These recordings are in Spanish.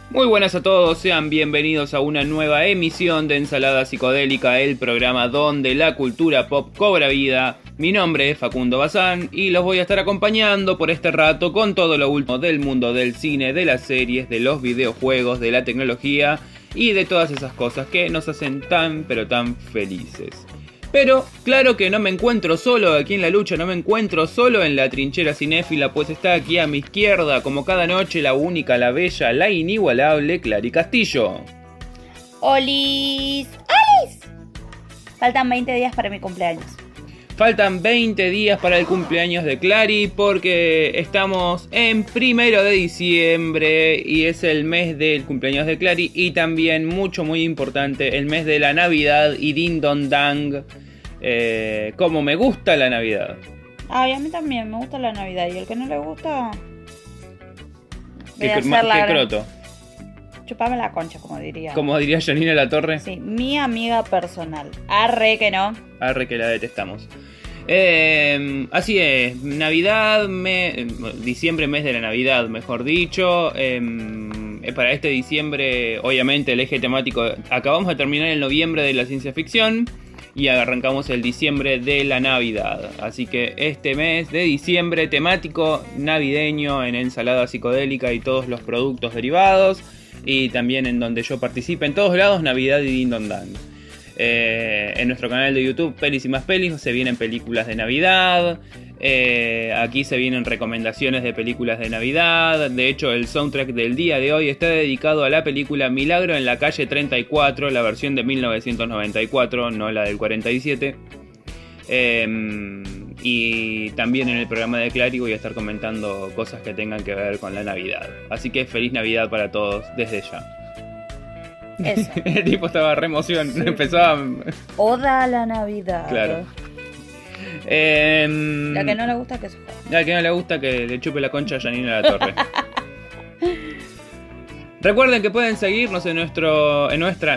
Muy buenas a todos, sean bienvenidos a una nueva emisión de Ensalada Psicodélica, el programa donde la cultura pop cobra vida. Mi nombre es Facundo Bazán y los voy a estar acompañando por este rato con todo lo último del mundo del cine, de las series, de los videojuegos, de la tecnología y de todas esas cosas que nos hacen tan pero tan felices. Pero claro que no me encuentro solo aquí en la lucha, no me encuentro solo en la trinchera cinéfila, pues está aquí a mi izquierda, como cada noche, la única, la bella, la inigualable Clary Castillo. ¡Olis! ¡Olis! Faltan 20 días para mi cumpleaños. Faltan 20 días para el cumpleaños de Clary porque estamos en 1 de diciembre y es el mes del cumpleaños de Clary y también, muy importante, el mes de la Navidad y Din Don Dang. Como me gusta la Navidad. Ay, a mí también me gusta la Navidad y el que no le gusta... ¿Qué croto? Chupame la concha, como diría. Como diría Janina Latorre. Sí, mi amiga personal. Arre que no. Arre que la detestamos. Así es, Navidad, diciembre, mes de la Navidad, mejor dicho. Para este diciembre, obviamente, el eje temático. Acabamos de terminar el noviembre de la ciencia ficción y arrancamos el diciembre de la Navidad. Así que este mes de diciembre temático navideño en Ensalada Psicodélica y todos los productos derivados. Y también en donde yo participe en todos lados, Navidad y Din Don Dan. En nuestro canal de YouTube, Pelis y más Pelis, se vienen películas de Navidad. Aquí se vienen recomendaciones de películas de Navidad. De hecho, el soundtrack del día de hoy está dedicado a la película Milagro en la calle 34, la versión de 1994, no la del 47. Y también en el programa de Clary voy a estar comentando cosas que tengan que ver con la Navidad. Así que feliz Navidad para todos desde ya. Eso. El tipo estaba re emoción, sí. Empezaba... Oda a la Navidad. Claro. La que no le gusta que se joda. La que no le gusta que le chupe la concha a Janina Latorre. Recuerden que pueden seguirnos en nuestra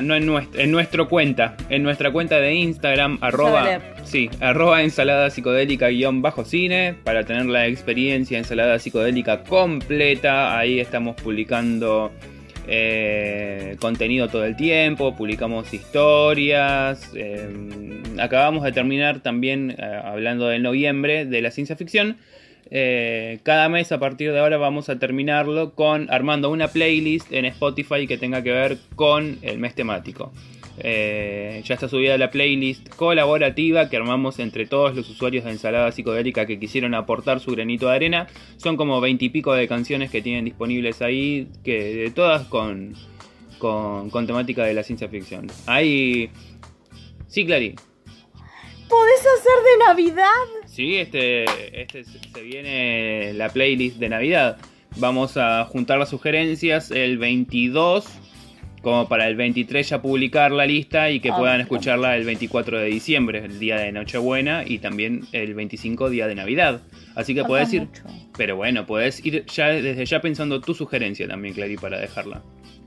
cuenta de Instagram, arroba ensalada psicodélica _cine, para tener la experiencia ensalada psicodélica completa. Ahí estamos publicando contenido todo el tiempo, publicamos historias. Acabamos de terminar también, hablando del noviembre, de la ciencia ficción. Cada mes a partir de ahora vamos a terminarlo con armando una playlist en Spotify que tenga que ver con el mes temático. Ya está subida la playlist colaborativa que armamos entre todos los usuarios de Ensalada Psicodélica que quisieron aportar su granito de arena. Son como 20 y pico de canciones que tienen disponibles ahí, que todas con temática de la ciencia ficción. Ahí... Sí, Clary. ¿Podés hacer de Navidad? Sí, se viene la playlist de Navidad. Vamos a juntar las sugerencias el 22, como para el 23 ya publicar la lista y que puedan escucharla el 24 de diciembre, el día de Nochebuena, y también el 25, día de Navidad. Así que podés ir, pero bueno, podés ir ya desde ya pensando tu sugerencia también, Clary, para dejarla.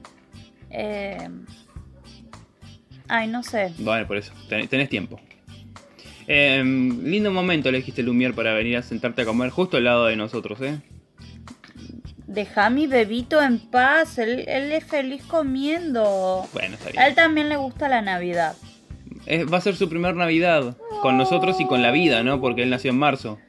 Ay, no sé. Bueno, por eso, tenés tiempo. Lindo momento elegiste, Lumière, para venir a sentarte a comer justo al lado de nosotros, ¿eh? Deja a mi bebito en paz, él es feliz comiendo. Bueno, está bien. A él también le gusta la Navidad. Va a ser su primer Navidad con nosotros y con la vida, ¿no? Porque él nació en marzo.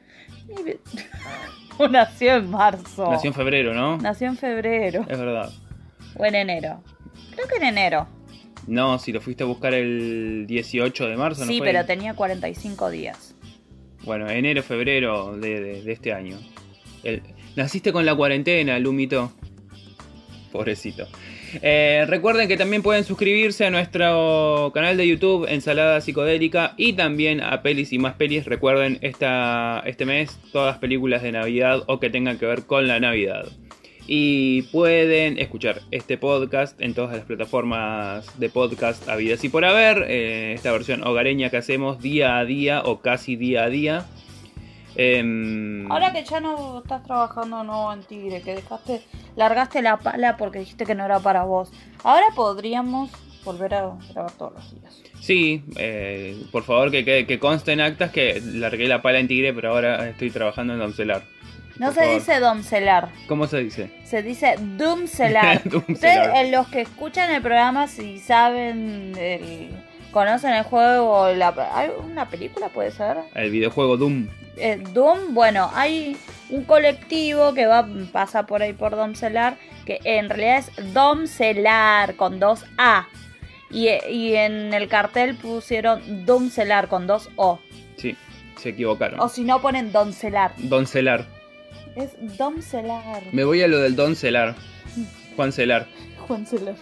Nació en marzo. Nació en febrero, ¿no? Nació en febrero. Es verdad. O en enero. Creo que en enero. No, si lo fuiste a buscar el 18 de marzo, ¿no? Sí, fue? pero tenía 45 días. Bueno, enero, febrero de este año. Naciste con la cuarentena, Lumito. Pobrecito. Recuerden que también pueden suscribirse a nuestro canal de YouTube, Ensalada Psicodélica, y también a Pelis y más Pelis. Recuerden, este mes, todas películas de Navidad o que tengan que ver con la Navidad. Y pueden escuchar este podcast en todas las plataformas de podcast habidas y por haber. Esta versión hogareña que hacemos día a día o casi día a día. Ahora que ya no estás trabajando en Tigre, que largaste la pala porque dijiste que no era para vos. Ahora podríamos volver a grabar todos los días. Sí, por favor que conste en actas que largué la pala en Tigre, pero ahora estoy trabajando en Doncelar. No por se favor. dice domcelar, ¿Cómo se dice? se dice doomcelar. Doomcelar. Ustedes, los que escuchan el programa, si saben, conocen el juego, ¿hay una película puede ser? El videojuego Doom. Doom, bueno, hay un colectivo que pasa por ahí por domcelar, que en realidad es domcelar con 2 A. Y en el cartel pusieron domcelar con 2 O. Sí, se equivocaron. O si no ponen doncelar. Doncelar. Es domcelar. Me voy a lo del Doncelar. Juan Celar. Juancelar.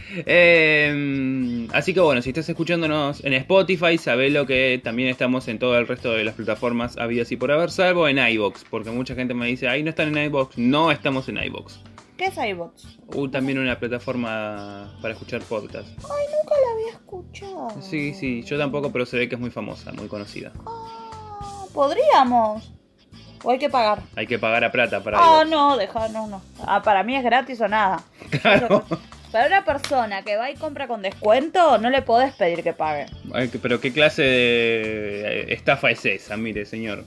Así que bueno, si estás escuchándonos en Spotify, sabelo que también estamos en todo el resto de las plataformas habidas y por haber, salvo en iVoox, porque mucha gente me dice, ahí no están en iVoox. No estamos en iVoox. ¿Qué es iVoox? También una plataforma para escuchar podcast. Ay, nunca la había escuchado. Sí, yo tampoco, pero se ve que es muy famosa, muy conocida. Podríamos. O hay que pagar. Hay que pagar a plata para iVoox. No, no. Para mí es gratis o nada. Claro. Para una persona que va y compra con descuento, no le podés pedir que pague. Pero qué clase de estafa es esa, mire, señor.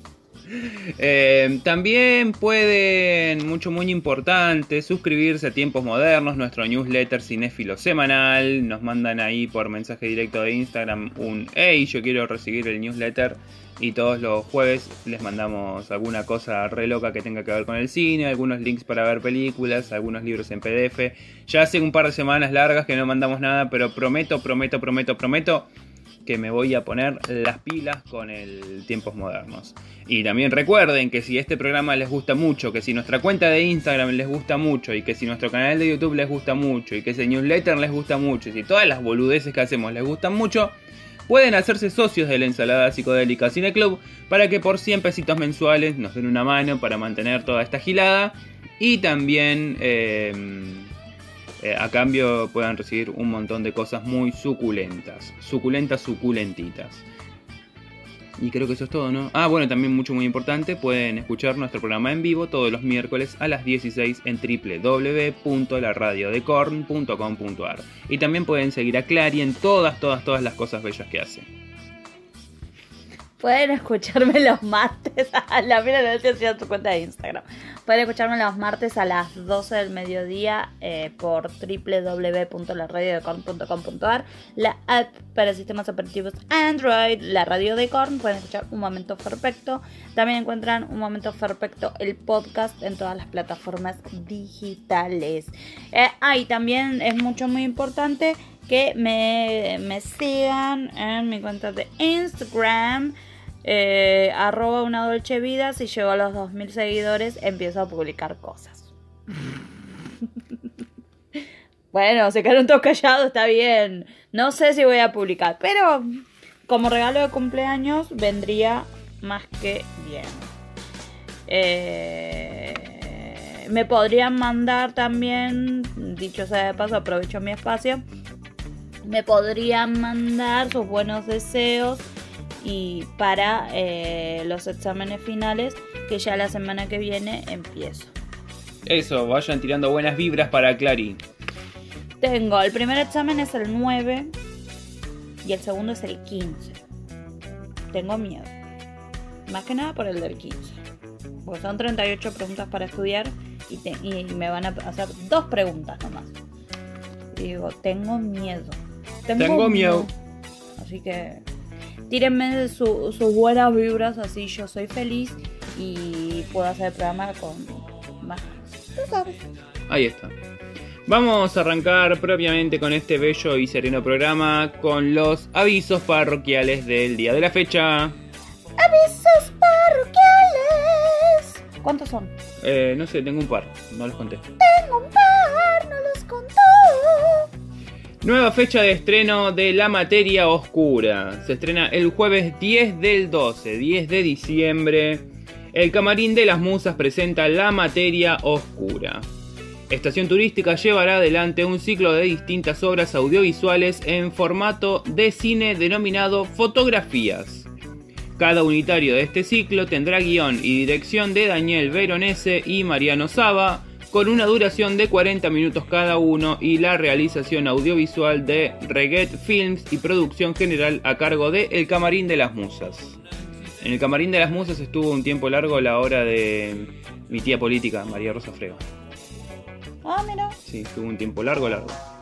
También pueden, muy importante, suscribirse a Tiempos Modernos, nuestro newsletter cinéfilo semanal. Nos mandan ahí por mensaje directo de Instagram hey, yo quiero recibir el newsletter. Y todos los jueves les mandamos alguna cosa re loca que tenga que ver con el cine, algunos links para ver películas, algunos libros en PDF. Ya hace un par de semanas largas que no mandamos nada, pero prometo que me voy a poner las pilas con el Tiempos Modernos. Y también recuerden que si este programa les gusta mucho, que si nuestra cuenta de Instagram les gusta mucho, y que si nuestro canal de YouTube les gusta mucho, y que ese newsletter les gusta mucho, y si todas las boludeces que hacemos les gustan mucho, pueden hacerse socios de la Ensalada Psicodélica Cine Club para que por 100 pesitos mensuales nos den una mano para mantener toda esta gilada. Y también a cambio puedan recibir un montón de cosas muy suculentitas. Y creo que eso es todo, ¿no? Bueno, también muy importante, pueden escuchar nuestro programa en vivo todos los miércoles a las 16 en www.laradiodecorn.com.ar. Y también pueden seguir a Clary en todas las cosas bellas que hace. Pueden escucharme los martes a la mira no sé si a tu cuenta de Instagram. Pueden escucharme los martes a las 12 del mediodía por www.laradiodecorn.com.ar, la app para sistemas operativos Android, la radio de Korn. Pueden escuchar Un Momento Perfecto. También encuentran Un Momento Perfecto, el podcast, en todas las plataformas digitales. Y también es muy importante que me sigan en mi cuenta de Instagram, @unadolcevida. Si llego a los 2000 seguidores empiezo a publicar cosas. Bueno, se quedaron todos callados, está bien. No sé si voy a publicar, pero como regalo de cumpleaños vendría más que bien. Me podrían mandar también, dicho sea de paso, aprovecho mi espacio, me podrían mandar sus buenos deseos y para los exámenes finales, que ya la semana que viene empiezo. Eso, vayan tirando buenas vibras para Clary. El primer examen es el 9 y el segundo es el 15. Tengo miedo, más que nada por el del 15, porque son 38 preguntas para estudiar y me van a hacer 2 preguntas nomás. Y digo, tengo miedo. Tengo miedo. Así que tírenme sus buenas vibras, así yo soy feliz y puedo hacer el programa con más. Tú sabes. Ahí está. Vamos a arrancar propiamente con este bello y sereno programa con los avisos parroquiales del día de la fecha. ¡Avisos parroquiales! ¿Cuántos son? No sé, tengo un par, no los conté. Tengo un par, no los contó. Nueva fecha de estreno de La Materia Oscura. Se estrena el jueves 10 del 12, 10 de diciembre. El Camarín de las Musas presenta La Materia Oscura. Estación Turística llevará adelante un ciclo de distintas obras audiovisuales en formato de cine denominado Fotografías. Cada unitario de este ciclo tendrá guión y dirección de Daniel Veronese y Mariano Saba, con una duración de 40 minutos cada uno, y la realización audiovisual de Reguet Films y producción general a cargo de El Camarín de las Musas. En el Camarín de las Musas estuvo un tiempo largo la hora de mi tía política, María Rosa Frega. Ah, mira. Sí, estuvo un tiempo largo.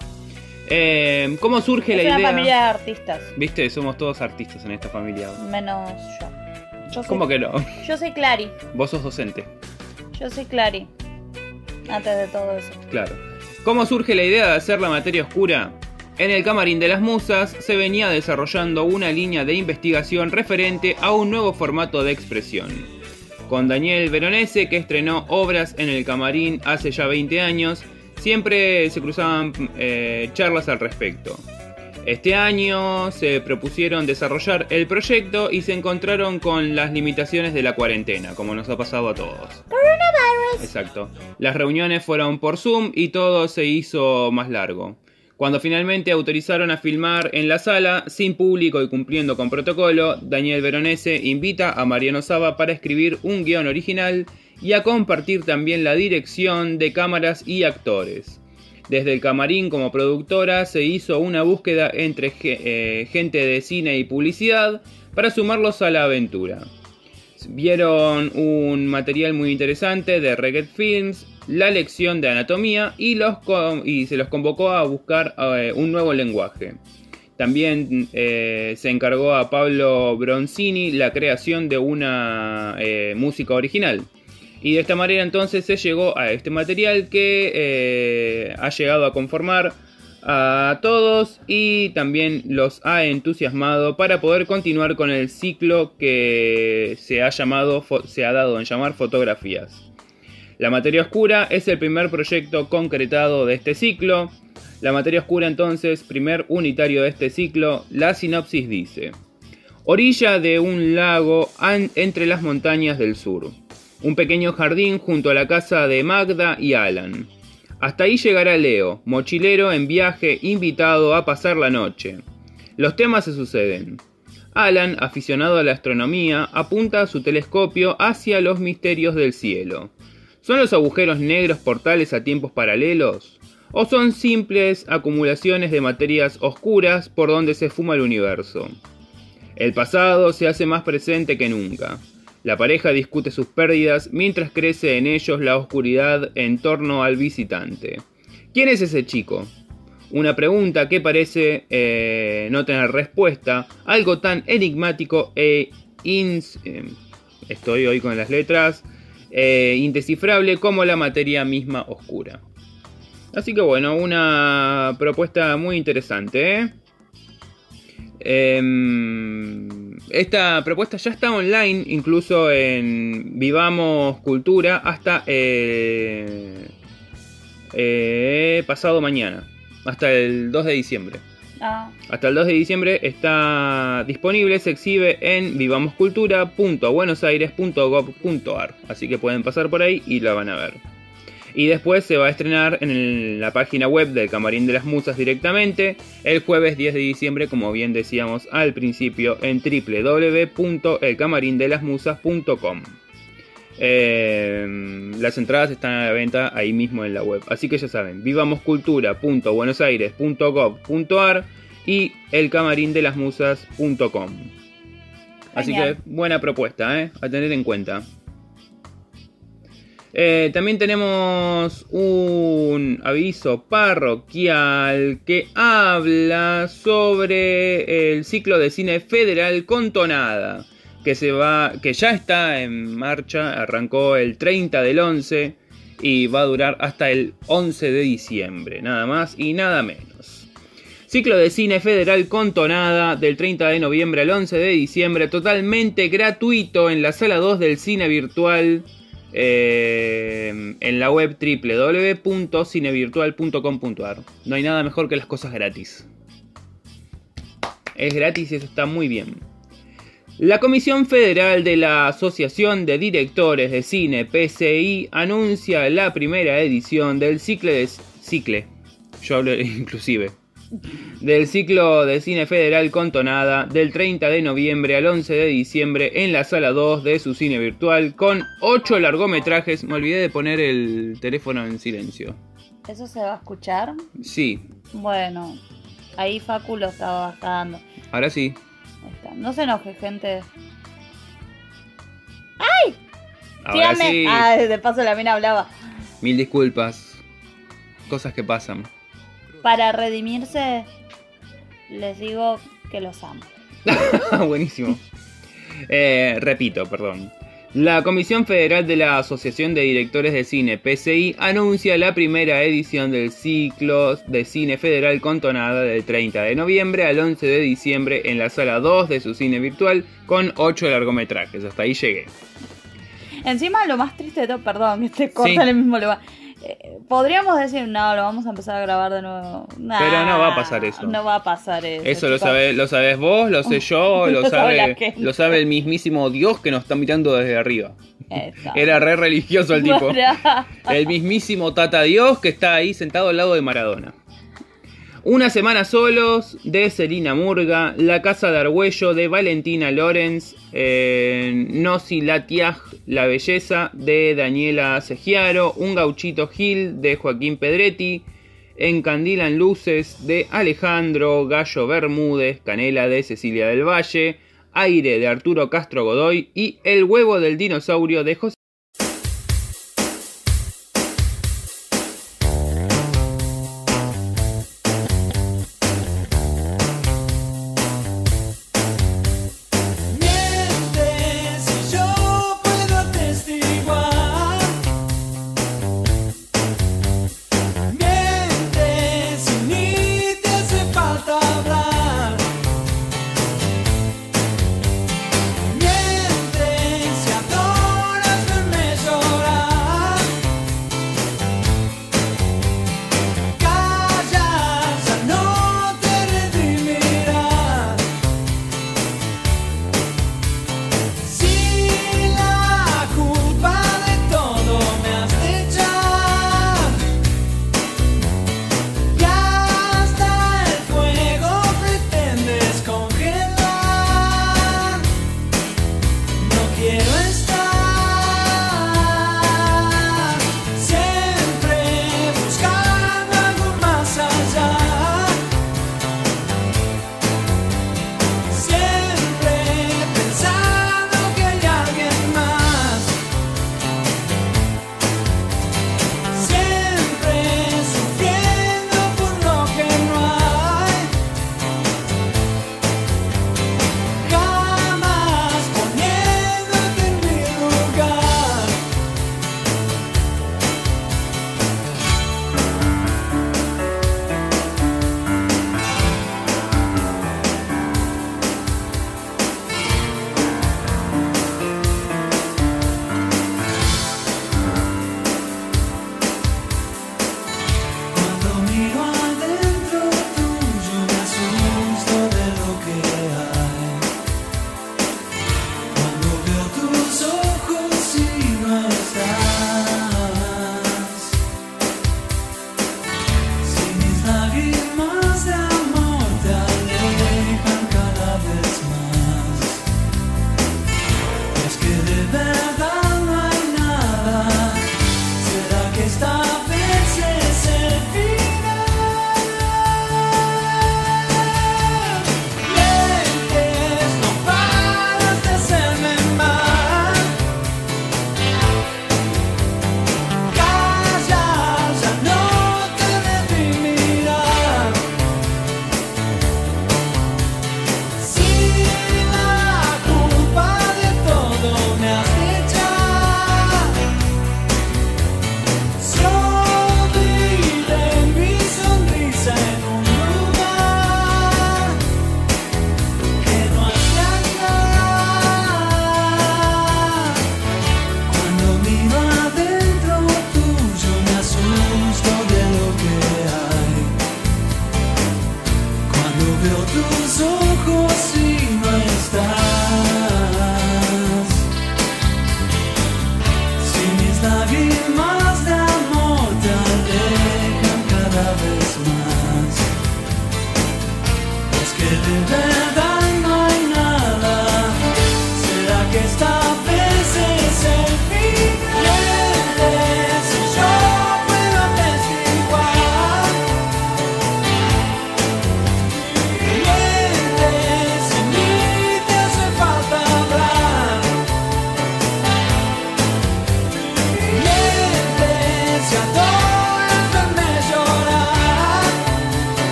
¿Cómo surge la Es idea? una familia de artistas. Viste, somos todos artistas en esta familia. Menos yo. ¿Cómo que no? Yo soy Clary. Vos sos docente. Yo soy Clary. Antes de todo eso. Claro. ¿Cómo surge la idea de hacer la materia oscura? En el Camarín de las Musas se venía desarrollando una línea de investigación referente a un nuevo formato de expresión. Con Daniel Veronese, que estrenó obras en el Camarín hace ya 20 años, siempre se cruzaban charlas al respecto. Este año se propusieron desarrollar el proyecto y se encontraron con las limitaciones de la cuarentena, como nos ha pasado a todos. Coronavirus. Exacto. Las reuniones fueron por Zoom y todo se hizo más largo. Cuando finalmente autorizaron a filmar en la sala, sin público y cumpliendo con protocolo, Daniel Veronese invita a Mariano Saba para escribir un guión original y a compartir también la dirección de cámaras y actores. Desde el Camarín como productora se hizo una búsqueda entre gente de cine y publicidad para sumarlos a la aventura. Vieron un material muy interesante de Reggae Films, la lección de anatomía y se los convocó a buscar un nuevo lenguaje. También se encargó a Pablo Bronzini la creación de una música original. Y de esta manera entonces se llegó a este material que ha llegado a conformar a todos y también los ha entusiasmado para poder continuar con el ciclo que se ha dado en llamar Fotografías. La materia oscura es el primer proyecto concretado de este ciclo. La materia oscura entonces, primer unitario de este ciclo, la sinopsis dice: orilla de un lago entre las montañas del sur. Un pequeño jardín junto a la casa de Magda y Alan. Hasta ahí llegará Leo, mochilero en viaje, invitado a pasar la noche. Los temas se suceden. Alan, aficionado a la astronomía, apunta su telescopio hacia los misterios del cielo. ¿Son los agujeros negros portales a tiempos paralelos? ¿O son simples acumulaciones de materias oscuras por donde se fuma el universo? El pasado se hace más presente que nunca. La pareja discute sus pérdidas mientras crece en ellos la oscuridad en torno al visitante. ¿Quién es ese chico? Una pregunta que parece no tener respuesta, algo tan enigmático estoy hoy con las letras, indescifrable como la materia misma oscura. Así que bueno, una propuesta muy interesante, Esta propuesta ya está online, incluso en Vivamos Cultura, hasta pasado mañana, hasta el 2 de diciembre. Hasta el 2 de diciembre está disponible, se exhibe en vivamoscultura.buenosaires.gov.ar, así que pueden pasar por ahí y la van a ver. Y después se va a estrenar en la página web del Camarín de las Musas directamente el jueves 10 de diciembre, como bien decíamos al principio, en www.elcamarindelasmusas.com. Las entradas están a la venta ahí mismo en la web, así que ya saben, vivamoscultura.buenosaires.gov.ar y elcamarindelasmusas.com. Así que buena propuesta, a tener en cuenta. También tenemos un aviso parroquial que habla sobre el ciclo de cine federal con tonada, que ya está en marcha, arrancó el 30 del 11 y va a durar hasta el 11 de diciembre, nada más y nada menos. Ciclo de cine federal con tonada del 30 de noviembre al 11 de diciembre, totalmente gratuito en la sala 2 del cine virtual. En la web www.cinevirtual.com.ar. No hay nada mejor que las cosas gratis. Es gratis y eso está muy bien. La Comisión Federal de la Asociación de Directores de Cine, PCI, anuncia la primera edición del ciclo de cine federal con tonada del 30 de noviembre al 11 de diciembre en la sala 2 de su cine virtual con 8 largometrajes. Me olvidé de poner el teléfono en silencio. ¿Eso se va a escuchar? Sí. Bueno, ahí Facu lo estaba bajando. Ahora sí. Ahí está. No se enoje, gente. Ahora sí. De paso la mina hablaba. Mil disculpas. Cosas que pasan. Para redimirse, les digo que los amo. Buenísimo. Repito, perdón. La Comisión Federal de la Asociación de Directores de Cine, PCI, anuncia la primera edición del ciclo de cine federal con tonada del 30 de noviembre al 11 de diciembre en la sala 2 de su cine virtual con 8 largometrajes. Hasta ahí llegué. Encima lo más triste de todo, perdón, que te corta en el mismo lugar. Podríamos decir, no, lo vamos a empezar a grabar de nuevo. Nah, pero no va a pasar eso. No va a pasar eso. Eso lo sabés vos, lo sé yo, lo sabe el mismísimo Dios que nos está mirando desde arriba. Era re religioso el tipo. El mismísimo Tata Dios que está ahí sentado al lado de Maradona. Una semana solos de Celina Murga, La Casa de Argüello de Valentina Lorenz, Nosi Latiaj, La Belleza de Daniela Segiaro, Un Gauchito Gil de Joaquín Pedretti, Encandilan Luces de Alejandro Gallo Bermúdez, Canela de Cecilia del Valle, Aire de Arturo Castro Godoy y El Huevo del Dinosaurio de José.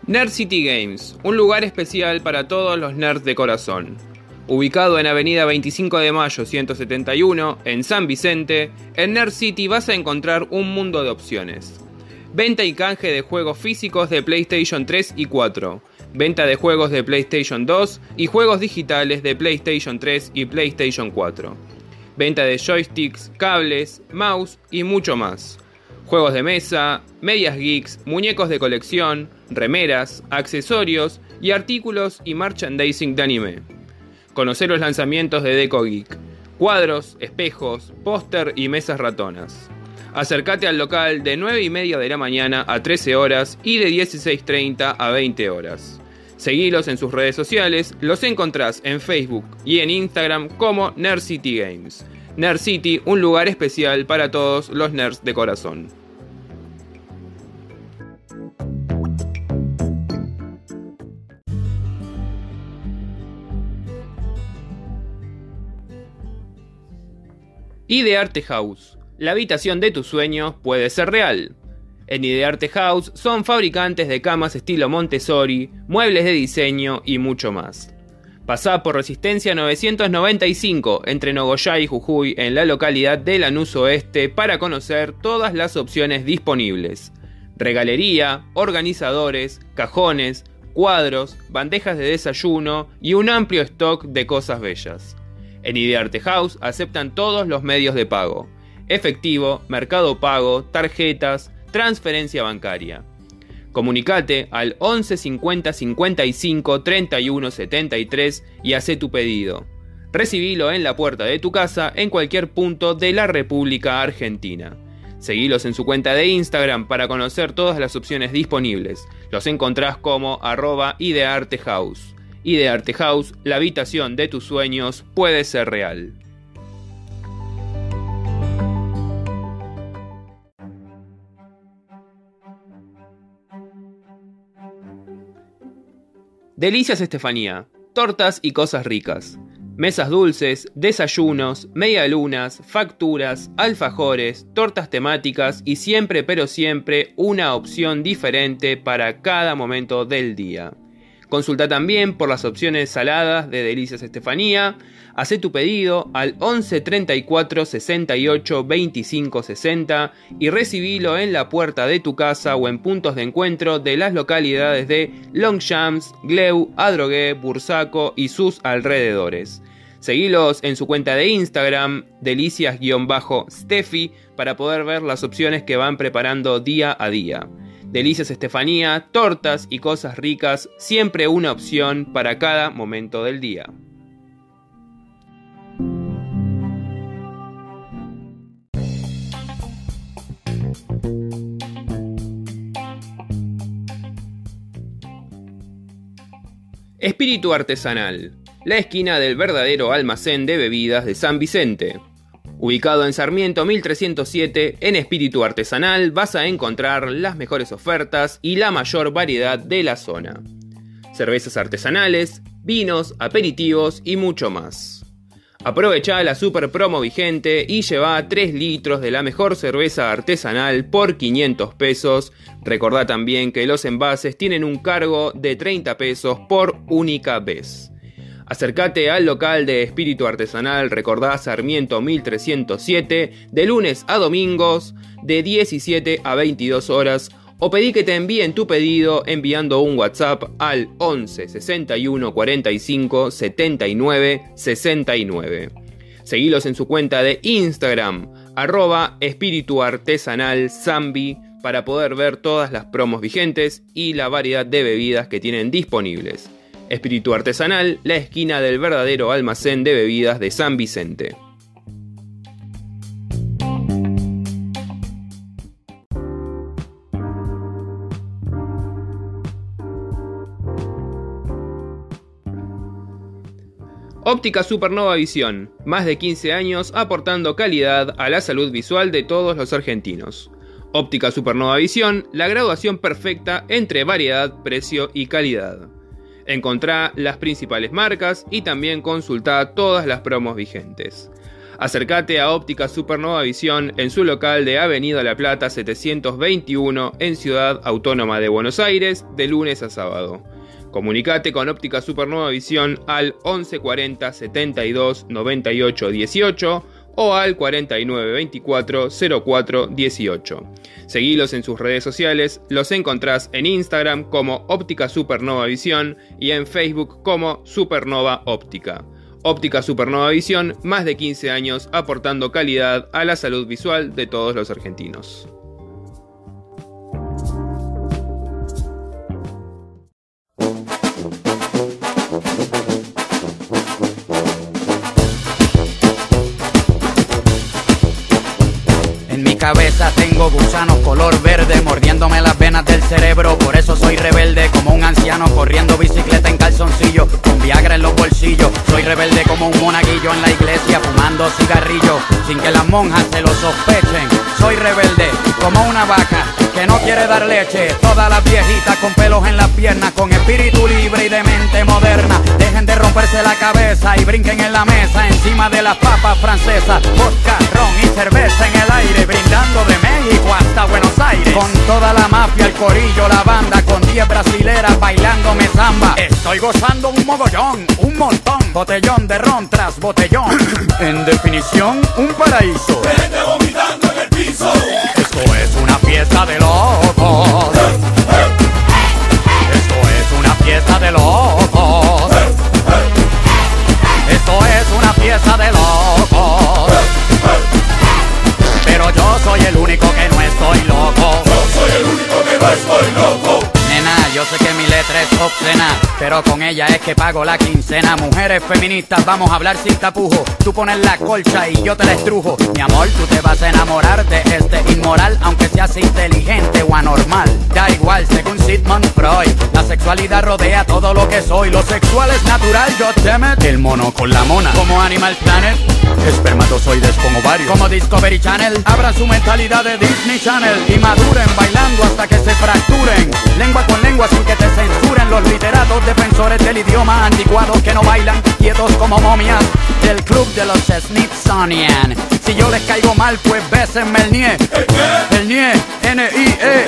Nerd City Games, un lugar especial para todos los nerds de corazón. Ubicado en Avenida 25 de Mayo 171, en San Vicente, en Nerd City vas a encontrar un mundo de opciones. Venta y canje de juegos físicos de PlayStation 3 y 4. Venta de juegos de PlayStation 2 y juegos digitales de PlayStation 3 y PlayStation 4. Venta de joysticks, cables, mouse y mucho más. Juegos de mesa, medias geeks, muñecos de colección, remeras, accesorios y artículos y merchandising de anime. Conocer los lanzamientos de Deco Geek, cuadros, espejos, póster y mesas ratonas. Acércate al local de 9:30 de la mañana a 13 horas y de 16:30 a 20 horas. Seguilos en sus redes sociales, los encontrás en Facebook y en Instagram como Nerd City Games. Nerd City, un lugar especial para todos los nerds de corazón. Idearte House. La habitación de tus sueños puede ser real. En Idearte House son fabricantes de camas estilo Montessori, muebles de diseño y mucho más. Pasá por Resistencia 995 entre Nogoyá y Jujuy en la localidad de Lanús Oeste para conocer todas las opciones disponibles. Regalería, organizadores, cajones, cuadros, bandejas de desayuno y un amplio stock de cosas bellas. En Idearte House aceptan todos los medios de pago: efectivo, mercado pago, tarjetas, transferencia bancaria. Comunicate al 11 50 55 31 73 y hacé tu pedido. Recibilo en la puerta de tu casa en cualquier punto de la República Argentina. Seguilos en su cuenta de Instagram para conocer todas las opciones disponibles. Los encontrás como @ideartehouse. Idearte House, la habitación de tus sueños puede ser real. Delicias Estefanía, tortas y cosas ricas. Mesas dulces, desayunos, medialunas, facturas, alfajores, tortas temáticas y siempre pero siempre una opción diferente para cada momento del día. Consulta también por las opciones saladas de Delicias Estefanía. Hacé tu pedido al 11 34 68 25 60 y recibilo en la puerta de tu casa o en puntos de encuentro de las localidades de Longchamps, Gleu, Adrogué, Bursaco y sus alrededores. Seguilos en su cuenta de Instagram, delicias-steffi, para poder ver las opciones que van preparando día a día. Delicias Estefanía, tortas y cosas ricas, siempre una opción para cada momento del día. Espíritu Artesanal, la esquina del verdadero almacén de bebidas de San Vicente. Ubicado en Sarmiento 1307, en Espíritu Artesanal vas a encontrar las mejores ofertas y la mayor variedad de la zona. Cervezas artesanales, vinos, aperitivos y mucho más. Aprovecha la super promo vigente y lleva 3 litros de la mejor cerveza artesanal por 500 pesos. Recordá también que los envases tienen un cargo de 30 pesos por única vez. Acércate al local de Espíritu Artesanal, recordá, Sarmiento 1307, de lunes a domingos, de 17 a 22 horas, o pedí que te envíen tu pedido enviando un WhatsApp al 11 61 45 79 69. Seguilos en su cuenta de Instagram, @espirituartesanalzambi, para poder ver todas las promos vigentes y la variedad de bebidas que tienen disponibles. Espíritu Artesanal, la esquina del verdadero almacén de bebidas de San Vicente. Óptica Supernova Visión, más de 15 años aportando calidad a la salud visual de todos los argentinos. Óptica Supernova Visión, la graduación perfecta entre variedad, precio y calidad. Encontrá las principales marcas y también consultá todas las promos vigentes. Acércate a Óptica Supernova Visión en su local de Avenida La Plata 721 en Ciudad Autónoma de Buenos Aires de lunes a sábado. Comunicate con Óptica Supernova Visión al 1140 72 98 18 o al 49 24 04 18. Seguilos en sus redes sociales, los encontrás en Instagram como Óptica Supernova Visión y en Facebook como Supernova Óptica. Óptica Supernova Visión, más de 15 años aportando calidad a la salud visual de todos los argentinos. En mi cabeza tengo gusanos color verde mordiéndome las venas del cerebro. Por eso soy rebelde como un anciano corriendo bicicleta en calzoncillo, con Viagra en los bolsillos. Soy rebelde como un monaguillo en la iglesia fumando cigarrillo sin que las monjas se lo sospechen. Soy rebelde como una vaca que no quiere dar leche. Todas las viejitas con pelos en las piernas, con espíritu libre y de mente moderna, dejen de romperse la cabeza y brinquen en la mesa encima de las papas francesas. Vodka, ron y cerveza en el aire, brindando de México hasta Buenos Aires. Con toda la mafia, el corillo, la banda, con 10 brasileras bailándome samba. Estoy gozando un mogollón, un montón, botellón de ron tras botellón. En definición, un paraíso. Gente vomitando en el piso. Esto es una fiesta de locos. Esto es una fiesta de locos. Esto es una fiesta de locos. Pero yo soy el único que no estoy loco. Yo soy el único que no estoy loco. Nena, yo sé que mi letra es obscena, pero con ella es que pago la quincena. Mujeres feministas, vamos a hablar sin tapujo. Tú pones la colcha y yo te la estrujo. Mi amor, tú te vas a enamorar de este inmoral, aunque seas inteligente o anormal. Da igual, según Sigmund Freud, la sexualidad rodea todo lo que soy. Lo sexual es natural, goddammit. El mono con la mona, como Animal Planet. Espermatozoides con ovarios, como Discovery Channel. Abran su mentalidad de Disney Channel y maduren bailando hasta que se fracturen. Lengua con lengua sin que te censuren los literatos defensores del idioma, anticuados que no bailan, quietos como momias del club de los Smithsonian. Si yo les caigo mal, pues bésenme el nie. El nie, N-I-E.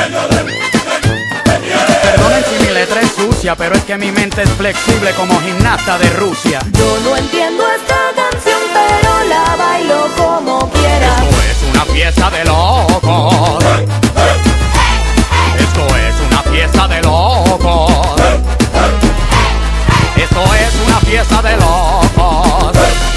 Perdonen si mi letra es sucia, pero es que mi mente es flexible como gimnasta de Rusia. Yo no entiendo esta canción, pero la bailo como quiera. Esto es una fiesta de locos. Esto es una fiesta de locos. Esto es una fiesta de locos.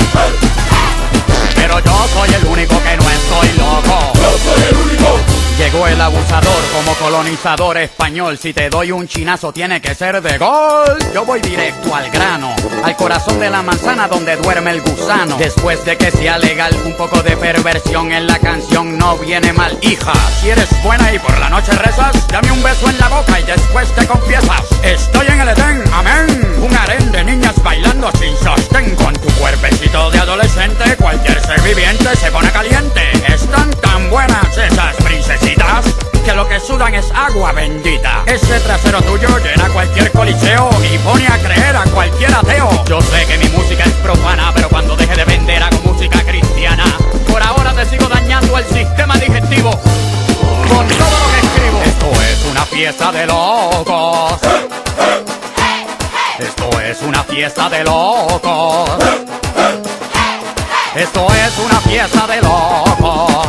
Pero yo soy el único que no estoy loco. Yo soy el único. Llegó el abusador como colonizador español. Si te doy un chinazo tiene que ser de gol. Yo voy directo al grano, al corazón de la manzana donde duerme el gusano. Después de que sea legal, un poco de perversión en la canción no viene mal. Hija, si eres buena y por la noche rezas, dame un beso en la boca y después te confiesas. Estoy en el Edén, amén. Un harén de niñas bailando sin sostén. Con tu cuerpecito de adolescente, cualquier ser viviente se pone caliente. Están tan buenas esas princesitas que lo que sudan es agua bendita. Ese trasero tuyo llena cualquier coliseo y pone a creer a cualquier ateo. Yo sé que mi música es profana, pero cuando deje de vender hago música cristiana. Por ahora te sigo dañando el sistema digestivo con todo lo que escribo. Esto es una fiesta de locos. Esto es una fiesta de locos. Esto es una fiesta de locos.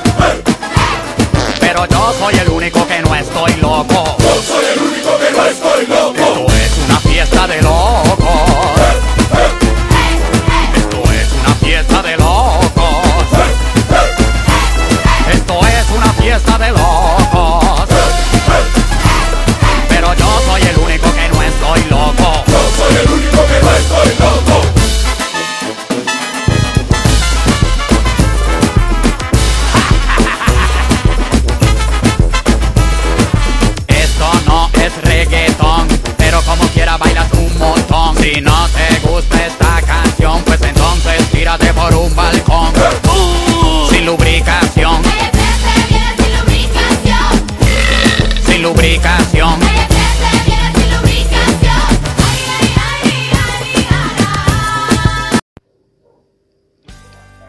Pero yo soy el único que no estoy loco. Yo soy el único que no estoy loco. Esto es una fiesta de locos. Esto es una fiesta de locos. Esto es una fiesta de locos. Pero yo soy el único que no estoy loco. Yo soy el único que no estoy loco. Esto no es reggaetón, pero como quiera bailas un montón.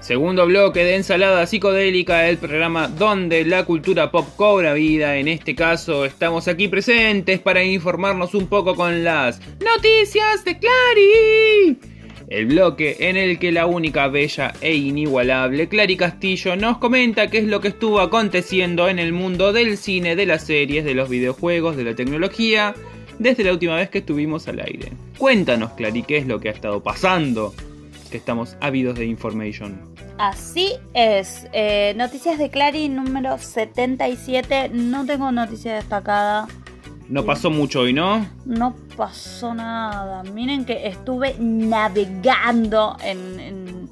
Segundo bloque de Ensalada Psicodélica, el programa donde la cultura pop cobra vida. En este caso estamos aquí presentes para informarnos un poco con las noticias de Clary. El bloque en el que la única bella e inigualable Clary Castillo nos comenta qué es lo que estuvo aconteciendo en el mundo del cine, de las series, de los videojuegos, de la tecnología, desde la última vez que estuvimos al aire. Cuéntanos, Clary, qué es lo que ha estado pasando, que estamos ávidos de information. Así es. Noticias de Clary número 77. No tengo noticia destacada. No pasó mucho hoy, ¿no? No pasó nada. Miren que estuve navegando en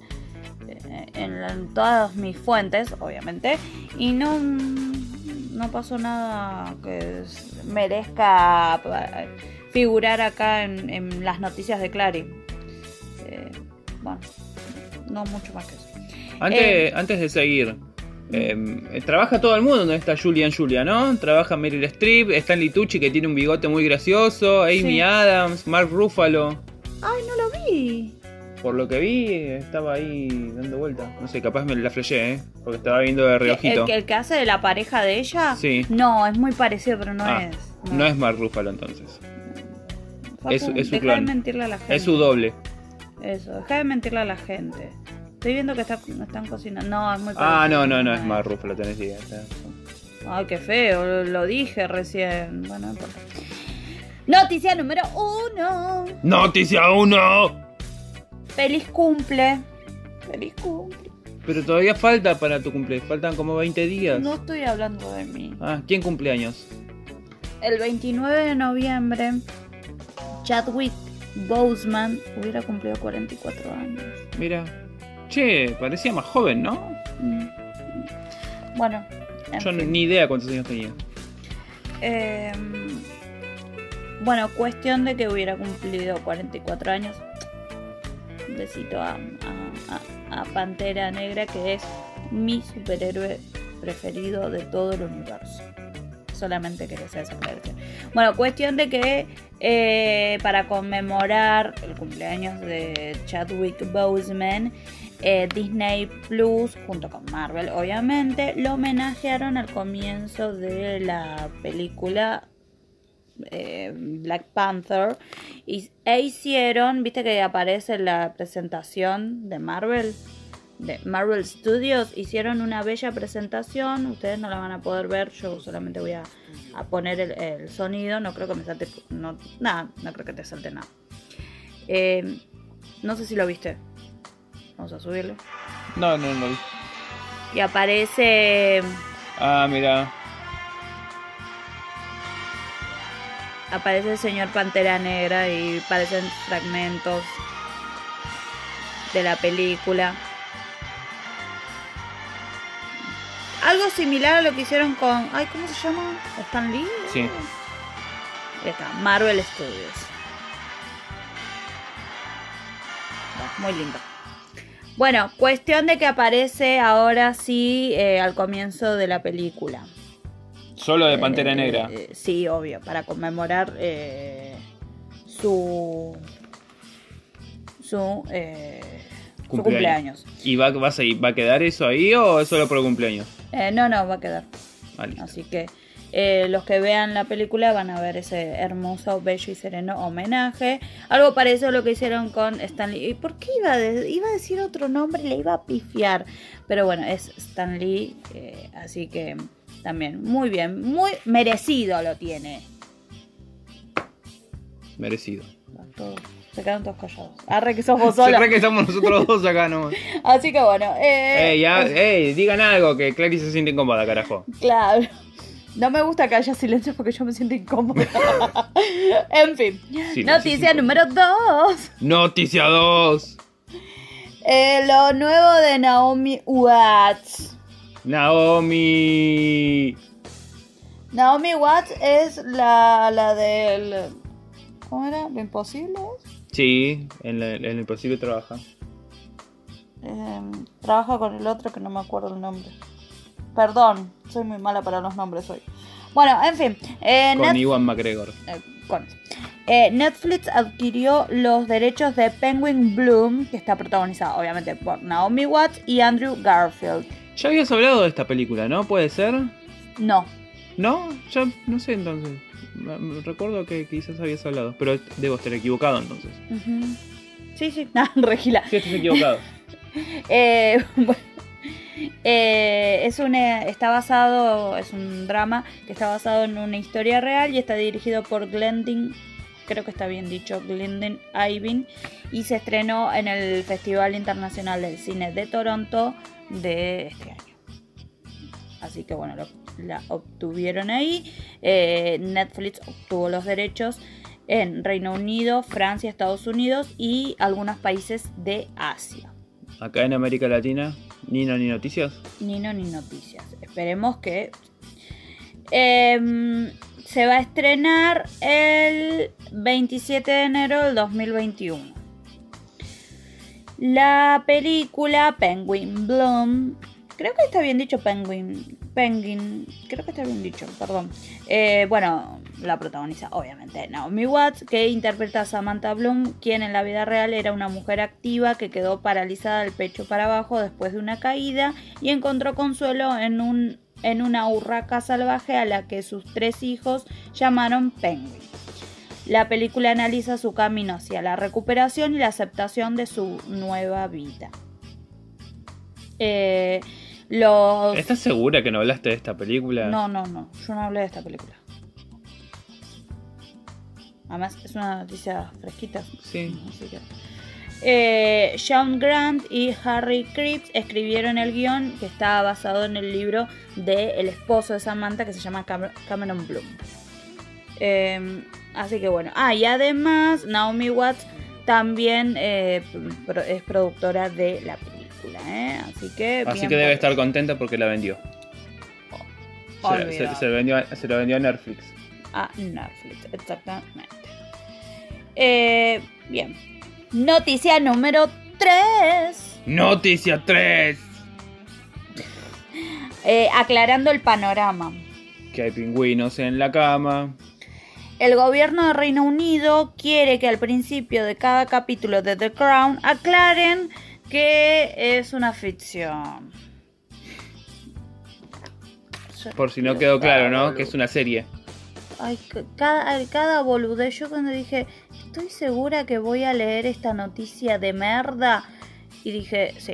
todas mis fuentes, obviamente, y no pasó nada que merezca figurar acá en las noticias de Clary. Bueno, no mucho más que eso. Antes de seguir, trabaja todo el mundo donde está Julia, ¿no? Trabaja Meryl Streep, Stanley Tucci, que tiene un bigote muy gracioso, Amy Sí. Adams, Mark Ruffalo. Ay, no lo vi. Por lo que vi, estaba ahí dando vuelta. No sé, capaz me la flashé, porque estaba viendo de reojito. ¿El que hace de la pareja de ella? Sí. No, es muy parecido, pero no es. No es Mark Ruffalo entonces. Facu, es su deja clon. de mentirle a la gente. Es su doble. Eso, deja de mentirle a la gente. Estoy viendo que están cocinando. No, es muy Ah, parecido. no es Mark Ruffalo, tenés idea. Ay, qué feo, lo dije recién. Bueno, no importa. Noticia número 1. ¡Noticia 1! Feliz cumple. Feliz cumple. Pero todavía falta para tu cumple, faltan como 20 días. No estoy hablando de mí. Ah, ¿quién cumpleaños? El 29 de noviembre, Chadwick Boseman hubiera cumplido 44 años. Mira. Che, parecía más joven, ¿no? Bueno, en Yo fin. ni idea cuántos años tenía. Bueno, cuestión de que hubiera cumplido 44 años. Un besito a Pantera Negra, que es mi superhéroe preferido de todo el universo. Solamente quería hacer esa aclaración. Bueno, cuestión de que para conmemorar el cumpleaños de Chadwick Boseman, Disney Plus, junto con Marvel, obviamente, lo homenajearon al comienzo de la película Black Panther e hicieron, viste que aparece en la presentación de Marvel Studios, hicieron una bella presentación. Ustedes no la van a poder ver, yo solamente voy a poner el sonido. No creo que me salte no creo que te salte nada. No sé si lo viste. Vamos a subirlo. No. Y aparece Ah, mira. el señor Pantera Negra y aparecen fragmentos de la película. Algo similar a lo que hicieron con... Ay, ¿cómo se llama? ¿Stan Lee? Sí. Ahí está, Marvel Studios. Muy lindo. Bueno, cuestión de que aparece ahora sí al comienzo de la película. Solo de Pantera Negra. Sí, obvio, para conmemorar su cumpleaños. ¿Y va a quedar eso ahí o es solo por el cumpleaños? No, va a quedar. Ah, listo. Así que los que vean la película van a ver ese hermoso, bello y sereno homenaje. Algo parecido a lo que hicieron con Stan Lee. ¿Y por qué iba a decir otro nombre? Le iba a pifiar. Pero bueno, es Stan Lee. Así que también, muy bien. Muy merecido lo tiene. Merecido. Se quedaron todos callados. Arre que sos vos sola. Se cree que somos nosotros dos acá nomás. Así que bueno. Digan algo, que Clary se siente incómoda, carajo. Claro. No me gusta que haya silencio porque yo me siento incómoda. En fin. Sí, Noticia sí. número 2. Noticia 2. Lo nuevo de Naomi Watts. Naomi Watts es la del... ¿Cómo era? ¿Lo imposible? Sí, en el Imposible trabaja. Trabaja con el otro que no me acuerdo el nombre. Perdón, soy muy mala para los nombres hoy. Bueno, en fin. Con Ewan McGregor. Netflix adquirió los derechos de Penguin Bloom, que está protagonizada obviamente por Naomi Watts y Andrew Garfield. Ya habías hablado de esta película, ¿no? ¿Puede ser? No. ¿No? Ya no sé entonces. Recuerdo que quizás habías hablado, pero debo estar equivocado entonces. Uh-huh. Sí, Regila. Sí, estás equivocado. Bueno, es un drama que está basado en una historia real y está dirigido por Glendon, creo que está bien dicho, Glendon Irving, y se estrenó en el Festival Internacional del Cine de Toronto de este año. Así que bueno, la obtuvieron ahí. Netflix obtuvo los derechos en Reino Unido, Francia, Estados Unidos y algunos países de Asia. Acá en América Latina, ni noticias. Ni noticias. Esperemos que se va a estrenar el 27 de enero del 2021. La película Penguin Bloom, creo que está bien dicho Penguin, creo que está bien dicho, perdón. Bueno, la protagoniza obviamente Naomi Watts, que interpreta a Samantha Bloom, quien en la vida real era una mujer activa que quedó paralizada del pecho para abajo después de una caída y encontró consuelo en una urraca salvaje a la que sus 3 hijos llamaron Penguin. La película analiza su camino hacia la recuperación y la aceptación de su nueva vida. ¿Estás segura que no hablaste de esta película? No, yo no hablé de esta película. Además es una noticia fresquita. Sí. Así que... Sean Grant y Harry Cripps escribieron el guión, que está basado en el libro del esposo de Samantha, que se llama Cameron Bloom. Así que bueno. Y además Naomi Watts también es productora de la película, Así que debe estar contenta porque la vendió. Se lo vendió a Netflix. A Netflix, exactamente. Bien. Noticia número 3. Noticia 3. Aclarando el panorama. Que hay pingüinos en la cama. El gobierno de Reino Unido quiere que al principio de cada capítulo de The Crown aclaren que es una ficción. Por si no quedó claro, ¿no? Que es una serie. Ay, cada boludez. Yo cuando dije, estoy segura que voy a leer esta noticia de merda. Y dije, sí.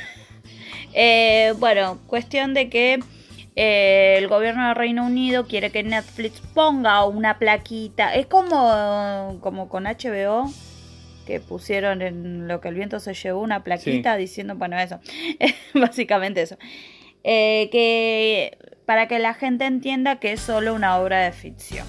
Bueno, cuestión de que el gobierno de Reino Unido quiere que Netflix ponga una plaquita. Es como con HBO, que pusieron en Lo que el viento se llevó una plaquita, sí, diciendo, bueno, eso. Básicamente eso. Que para que la gente entienda que es solo una obra de ficción.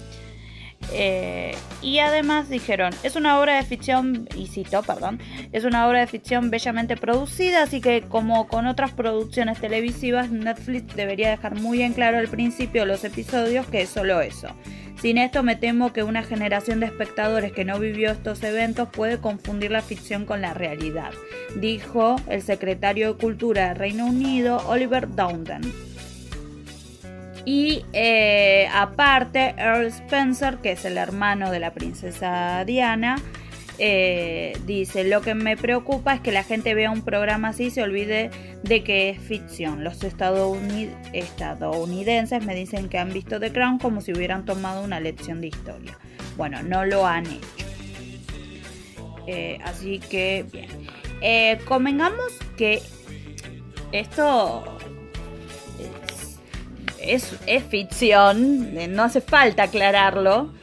Y además dijeron, es una obra de ficción, y cito, perdón, es una obra de ficción bellamente producida, así que como con otras producciones televisivas, Netflix debería dejar muy en claro al principio de los episodios que es solo eso. Sin esto me temo que una generación de espectadores que no vivió estos eventos puede confundir la ficción con la realidad, dijo el secretario de Cultura de Reino Unido, Oliver Dowden. Y aparte, Earl Spencer, que es el hermano de la princesa Diana, dice, lo que me preocupa es que la gente vea un programa así y se olvide de que es ficción. Los estadounidenses me dicen que han visto The Crown como si hubieran tomado una lección de historia. Bueno, no lo han hecho. Así que, bien. Convengamos que esto... Es ficción, no hace falta aclararlo,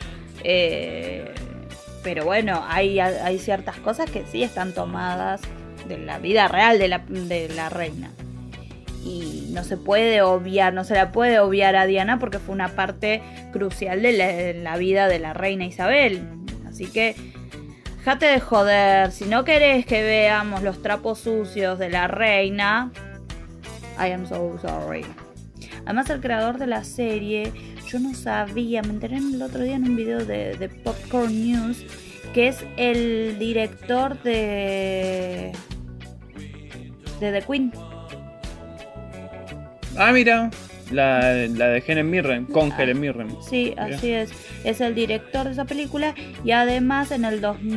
pero bueno, hay ciertas cosas que sí están tomadas de la vida real de la reina. Y no se puede obviar, no se la puede obviar a Diana porque fue una parte crucial de la vida de la reina Isabel. Así que, déjate de joder, si no querés que veamos los trapos sucios de la reina, I am so sorry. Además, el creador de la serie, yo no sabía, me enteré el otro día en un video de Popcorn News, que es el director de The Queen. Ah, mira. La de Helen Mirren, con Helen Mirren. Sí, Mirá. así es. Es el director de esa película y además en el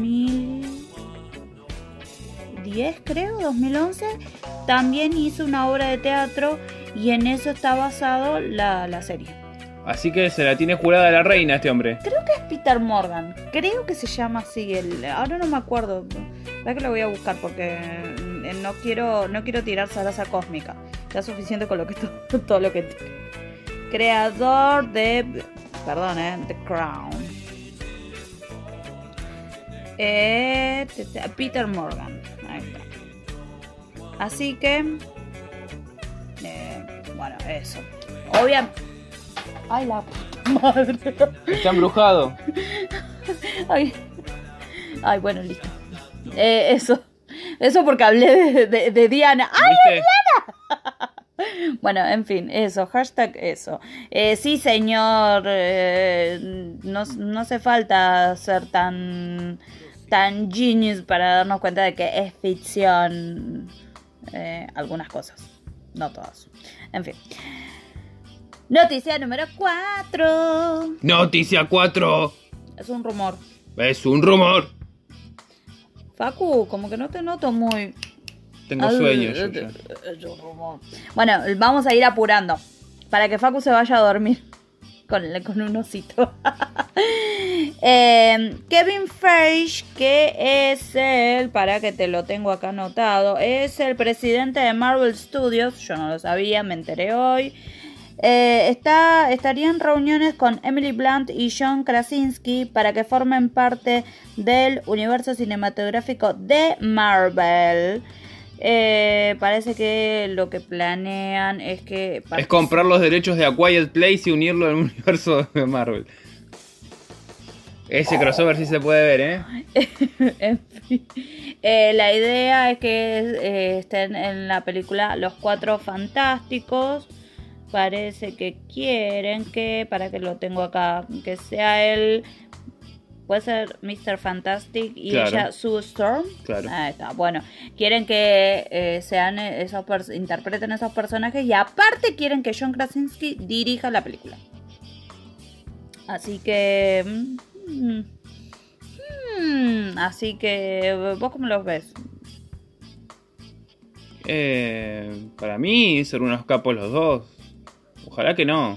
2010, creo, 2011, también hizo una obra de teatro y en eso está basado la serie. Así que se la tiene jurada la reina este hombre. Creo que es Peter Morgan, creo que se llama así, ahora no me acuerdo, verdad que lo voy a buscar porque no quiero tirar zaraza cósmica, ya es suficiente con lo que todo lo que creador de, perdón, The Crown, Peter Morgan, ahí está. Así que bueno, eso, obviamente. Ay, la puta madre. Está embrujado. Ay, bueno, listo. Eso porque hablé de Diana. ¡Ay, ¿Viste? Diana! Bueno, en fin, eso, hashtag eso. Sí, señor, no hace falta ser tan genius para darnos cuenta de que es ficción algunas cosas, no todas. En fin. Noticia número 4. Noticia 4. Es un rumor. Es un rumor. Facu, como que no te noto muy... Tengo sueños yo ya. Es un rumor. Bueno, vamos a ir apurando para que Facu se vaya a dormir con un osito. Kevin Feige, que es para que te lo tengo acá anotado, es el presidente de Marvel Studios. Yo no lo sabía, me enteré hoy. Estaría en reuniones con Emily Blunt y John Krasinski para que formen parte del universo cinematográfico de Marvel. Parece que lo que planean es que... Es comprar los derechos de A Quiet Place y unirlo al universo de Marvel. Ese crossover sí se puede ver, En fin. La idea es que estén en la película Los Cuatro Fantásticos. Parece que quieren que, para que lo tengo acá, que sea él, puede ser Mr. Fantastic y claro. Ella Sue Storm. Claro. Ahí está. Bueno, quieren que sean interpreten esos personajes y aparte quieren que John Krasinski dirija la película. Así que... así que... ¿Vos cómo los ves? Para mí ser unos capos los dos. Ojalá que no.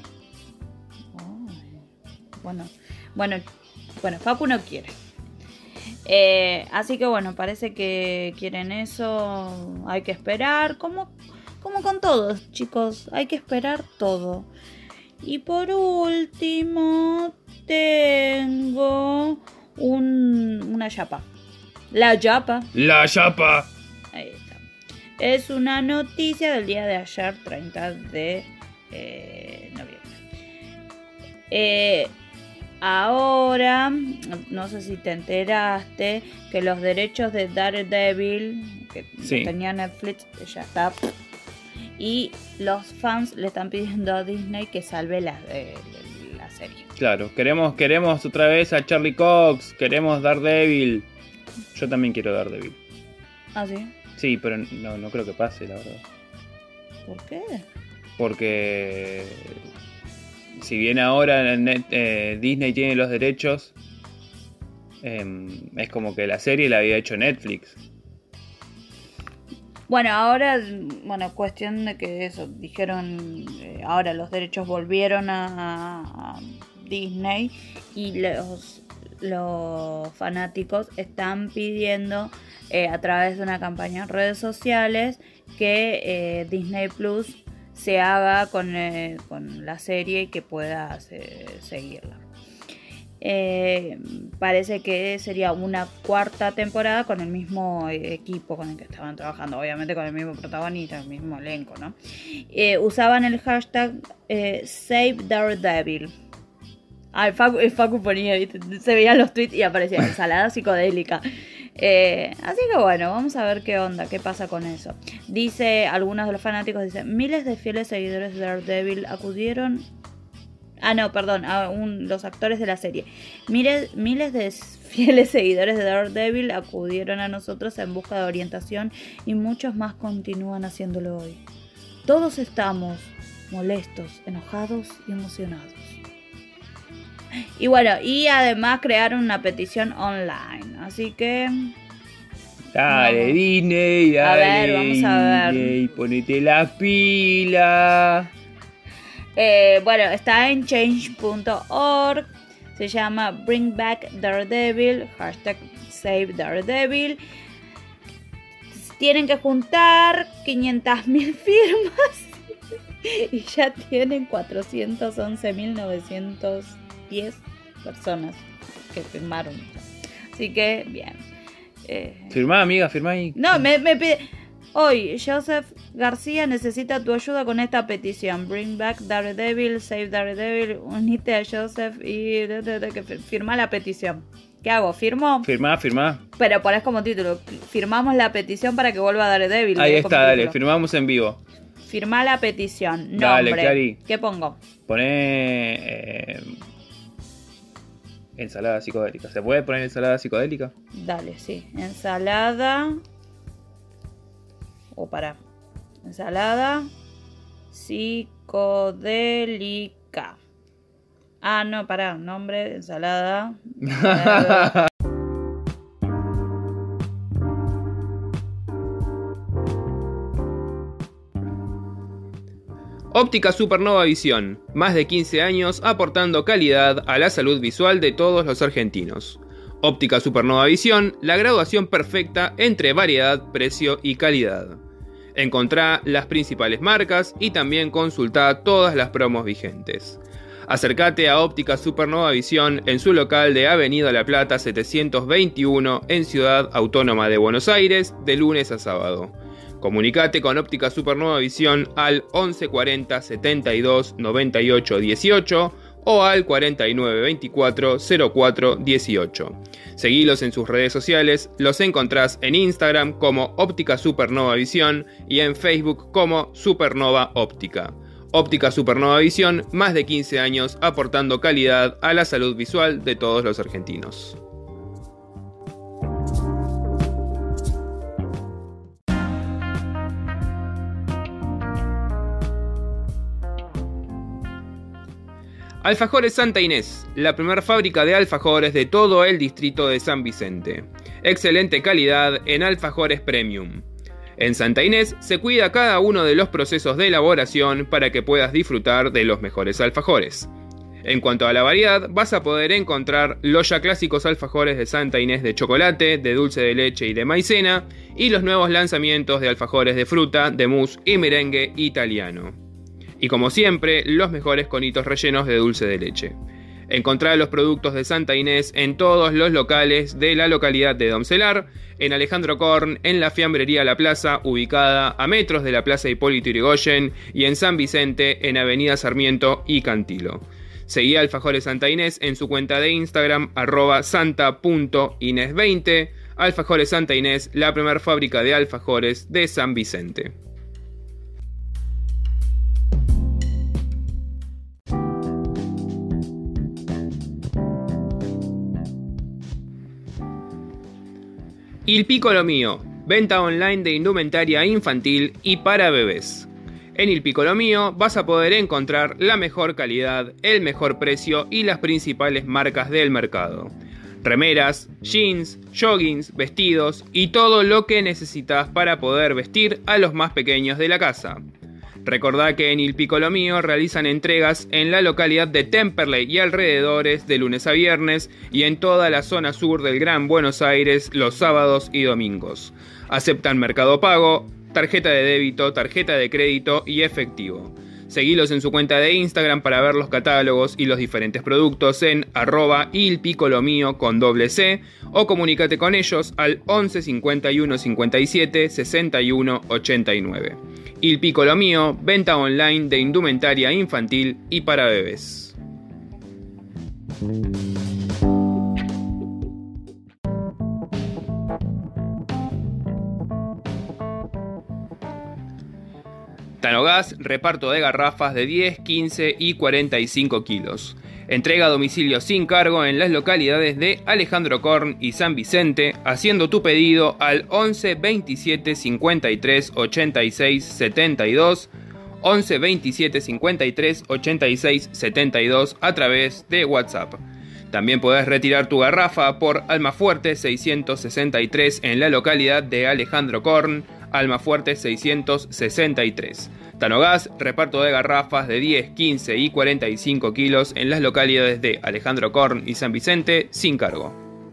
Bueno, Facu no quiere. Así que bueno, parece que quieren eso. Hay que esperar. Como con todos, chicos. Hay que esperar todo. Y por último, tengo una chapa. La chapa. La chapa. Ahí está. Es una noticia del día de ayer, 30 de noviembre. Ahora, no sé si te enteraste que los derechos de Daredevil, que sí. tenía Netflix, ya está. Y los fans le están pidiendo a Disney que salve la serie. Claro, queremos otra vez a Charlie Cox, queremos Daredevil. Yo también quiero Daredevil. ¿Ah, sí? Sí, pero no creo que pase, la verdad. ¿Por qué? Porque si bien ahora Disney tiene los derechos, es como que la serie la había hecho Netflix. Bueno, ahora, cuestión de que eso, dijeron, ahora los derechos volvieron a Disney y los fanáticos están pidiendo a través de una campaña en redes sociales que Disney Plus se haga con la serie y que pueda seguirla. Parece que sería una cuarta temporada con el mismo equipo con el que estaban trabajando, obviamente con el mismo protagonista, el mismo elenco, ¿no? Usaban el hashtag Save Daredevil. El Facu ponía, ¿viste? Se veían los tweets y aparecía ensalada psicodélica. Así que bueno, vamos a ver qué onda, qué pasa con eso. Dice, algunos de los fanáticos dicen, miles de fieles seguidores de Daredevil acudieron... los actores de la serie. Miles de fieles seguidores de Daredevil acudieron a nosotros en busca de orientación y muchos más continúan haciéndolo hoy. Todos estamos molestos, enojados y emocionados. Y bueno, y además crearon una petición online. Así que... Dale, vamos. Disney, dale. A ver, vamos a ver. Disney, ponete las pilas. Bueno, está en change.org. Se llama Bring Back Daredevil. #Save Daredevil. Tienen que juntar 500.000 firmas. Y ya tienen 411.910 personas que firmaron. Así que, bien. Firmá, amiga, firmá ahí. No, me pide... Hoy, Joseph García necesita tu ayuda con esta petición. Bring back Daredevil, save Daredevil. Unite a Joseph y firma la petición. ¿Qué hago? ¿Firmo? Firmá. Pero ponés como título. Firmamos la petición para que vuelva Daredevil. Ahí como está, dale, título. firmamos en vivo. Firma la petición. Nombre. Dale, Clary. ¿Qué pongo? Poné... ensalada psicodélica. ¿Se puede poner ensalada psicodélica? Dale, sí. Ensalada. Ensalada psicodélica. Ah, no, pará. Nombre, ensalada. Óptica Supernova Visión. Más de 15 años aportando calidad a la salud visual de todos los argentinos. Óptica Supernova Visión, la graduación perfecta entre variedad, precio y calidad. Encontrá las principales marcas y también consultá todas las promos vigentes. Acércate a Óptica Supernova Visión en su local de Avenida La Plata 721 en Ciudad Autónoma de Buenos Aires de lunes a sábado. Comunicate con Óptica Supernova Visión al 1140 72 98 18 o al 49 24 04 18. Seguilos en sus redes sociales, los encontrás en Instagram como Óptica Supernova Visión y en Facebook como Supernova Óptica. Óptica Supernova Visión, más de 15 años aportando calidad a la salud visual de todos los argentinos. Alfajores Santa Inés, la primera fábrica de alfajores de todo el distrito de San Vicente. Excelente calidad en alfajores premium. En Santa Inés se cuida cada uno de los procesos de elaboración para que puedas disfrutar de los mejores alfajores. En cuanto a la variedad, vas a poder encontrar los ya clásicos alfajores de Santa Inés de chocolate, de dulce de leche y de maicena, y los nuevos lanzamientos de alfajores de fruta, de mousse y merengue italiano. Y como siempre, los mejores conitos rellenos de dulce de leche. Encontrá los productos de Santa Inés en todos los locales de la localidad de Domcelar, en Alejandro Korn, en la Fiambrería La Plaza, ubicada a metros de la Plaza Hipólito Yrigoyen, y en San Vicente, en Avenida Sarmiento y Cantilo. Seguí a Alfajores Santa Inés en su cuenta de Instagram, @santa.inés20. Alfajores Santa Inés, la primera fábrica de alfajores de San Vicente. Il Piccolo Mio, venta online de indumentaria infantil y para bebés. En Il Piccolo Mio vas a poder encontrar la mejor calidad, el mejor precio y las principales marcas del mercado. Remeras, jeans, joggings, vestidos y todo lo que necesitas para poder vestir a los más pequeños de la casa. Recordá que en Il Piccolo Mio realizan entregas en la localidad de Temperley y alrededores de lunes a viernes y en toda la zona sur del Gran Buenos Aires los sábados y domingos. Aceptan Mercado Pago, tarjeta de débito, tarjeta de crédito y efectivo. Seguilos en su cuenta de Instagram para ver los catálogos y los diferentes productos en @ilpiccolomio con C o comunícate con ellos al 11 51 57 61 89. Il Piccolo Mio, venta online de indumentaria infantil y para bebés. Tanogás, reparto de garrafas de 10, 15 y 45 kilos. Entrega a domicilio sin cargo en las localidades de Alejandro Korn y San Vicente, haciendo tu pedido al 11 27 53 86 72 11 27 53 86 72 a través de WhatsApp. También podés retirar tu garrafa por Almafuerte 663 en la localidad de Alejandro Korn, Almafuerte 663. Tanogás, reparto de garrafas de 10, 15 y 45 kilos en las localidades de Alejandro Korn y San Vicente, sin cargo.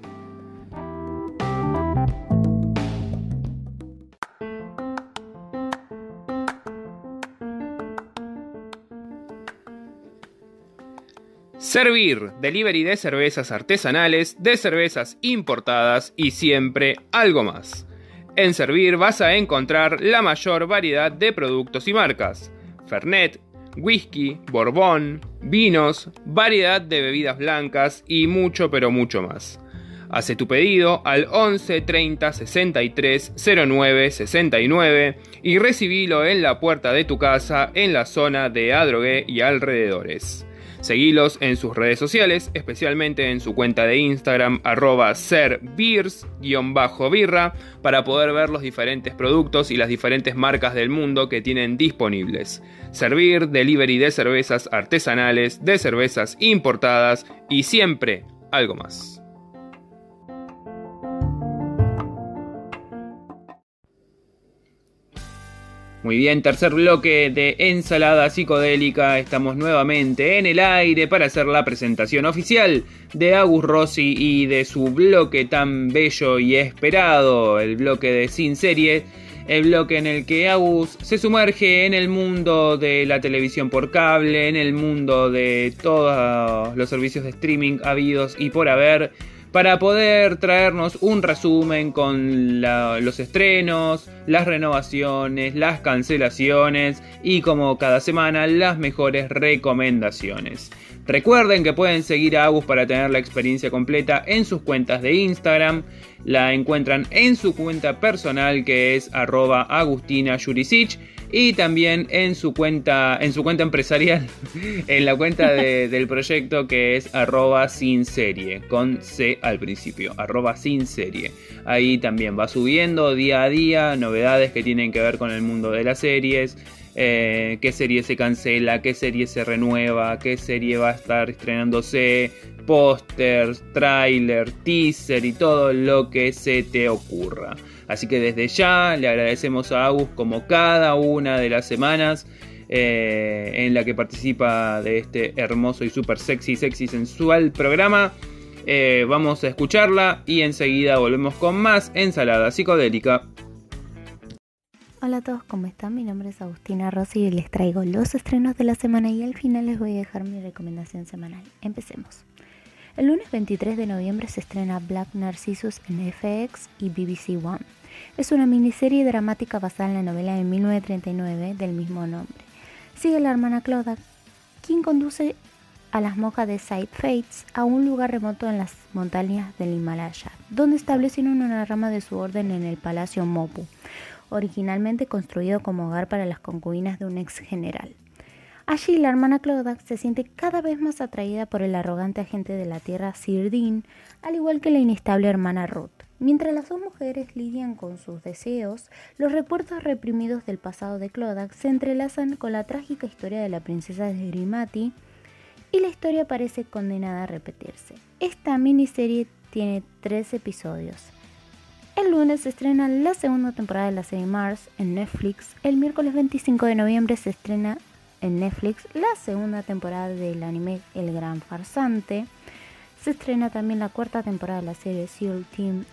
Servir, delivery de cervezas artesanales, de cervezas importadas y siempre algo más. En Servir vas a encontrar la mayor variedad de productos y marcas. Fernet, whisky, borbón, vinos, variedad de bebidas blancas y mucho pero mucho más. Hace tu pedido al 11 30 63 09 69 y recibilo en la puerta de tu casa en la zona de Adrogué y alrededores. Seguilos en sus redes sociales, especialmente en su cuenta de Instagram @serbeers_birra, para poder ver los diferentes productos y las diferentes marcas del mundo que tienen disponibles. Servir, delivery de cervezas artesanales, de cervezas importadas y siempre algo más. Muy bien, tercer bloque de Ensalada Psicodélica. Estamos nuevamente en el aire para hacer la presentación oficial de Agus Rossi y de su bloque tan bello y esperado, el bloque de Sin Serie, el bloque en el que Agus se sumerge en el mundo de la televisión por cable, en el mundo de todos los servicios de streaming habidos y por haber, para poder traernos un resumen con los estrenos, las renovaciones, las cancelaciones y, como cada semana, las mejores recomendaciones. Recuerden que pueden seguir a Agus para tener la experiencia completa en sus cuentas de Instagram. La encuentran en su cuenta personal, que es @AgustinaJurisic, y también en su cuenta empresarial, en la cuenta del proyecto, que es @sinserie, con C al principio, @sinserie. Ahí también va subiendo día a día novedades que tienen que ver con el mundo de las series, qué serie se cancela, qué serie se renueva, qué serie va a estar estrenándose, pósters, tráiler, teaser y todo lo que se te ocurra. Así que desde ya le agradecemos a Agus, como cada una de las semanas en la que participa de este hermoso y súper sexy sensual programa. Vamos a escucharla y enseguida volvemos con más Ensalada Psicodélica. Hola a todos, ¿cómo están? Mi nombre es Agustina Rossi y les traigo los estrenos de la semana, y al final les voy a dejar mi recomendación semanal. Empecemos. El lunes 23 de noviembre se estrena Black Narcissus en FX y BBC One. Es una miniserie dramática basada en la novela de 1939 del mismo nombre. Sigue a la hermana Clodagh, quien conduce a las monjas de Side Fates a un lugar remoto en las montañas del Himalaya, donde establecen una rama de su orden en el Palacio Mopu, originalmente construido como hogar para las concubinas de un ex general. Allí la hermana Clodagh se siente cada vez más atraída por el arrogante agente de la tierra Sir Dean, al igual que la inestable hermana Ruth. Mientras las dos mujeres lidian con sus deseos, los recuerdos reprimidos del pasado de Clodagh se entrelazan con la trágica historia de la princesa de Grimati, y la historia parece condenada a repetirse. Esta miniserie tiene 3 episodios. El lunes se estrena la segunda temporada de la serie Mars en Netflix. El miércoles 25 de noviembre se estrena en Netflix la segunda temporada del anime El Gran Farsante. Se estrena también la 4ª temporada de la serie SEAL Team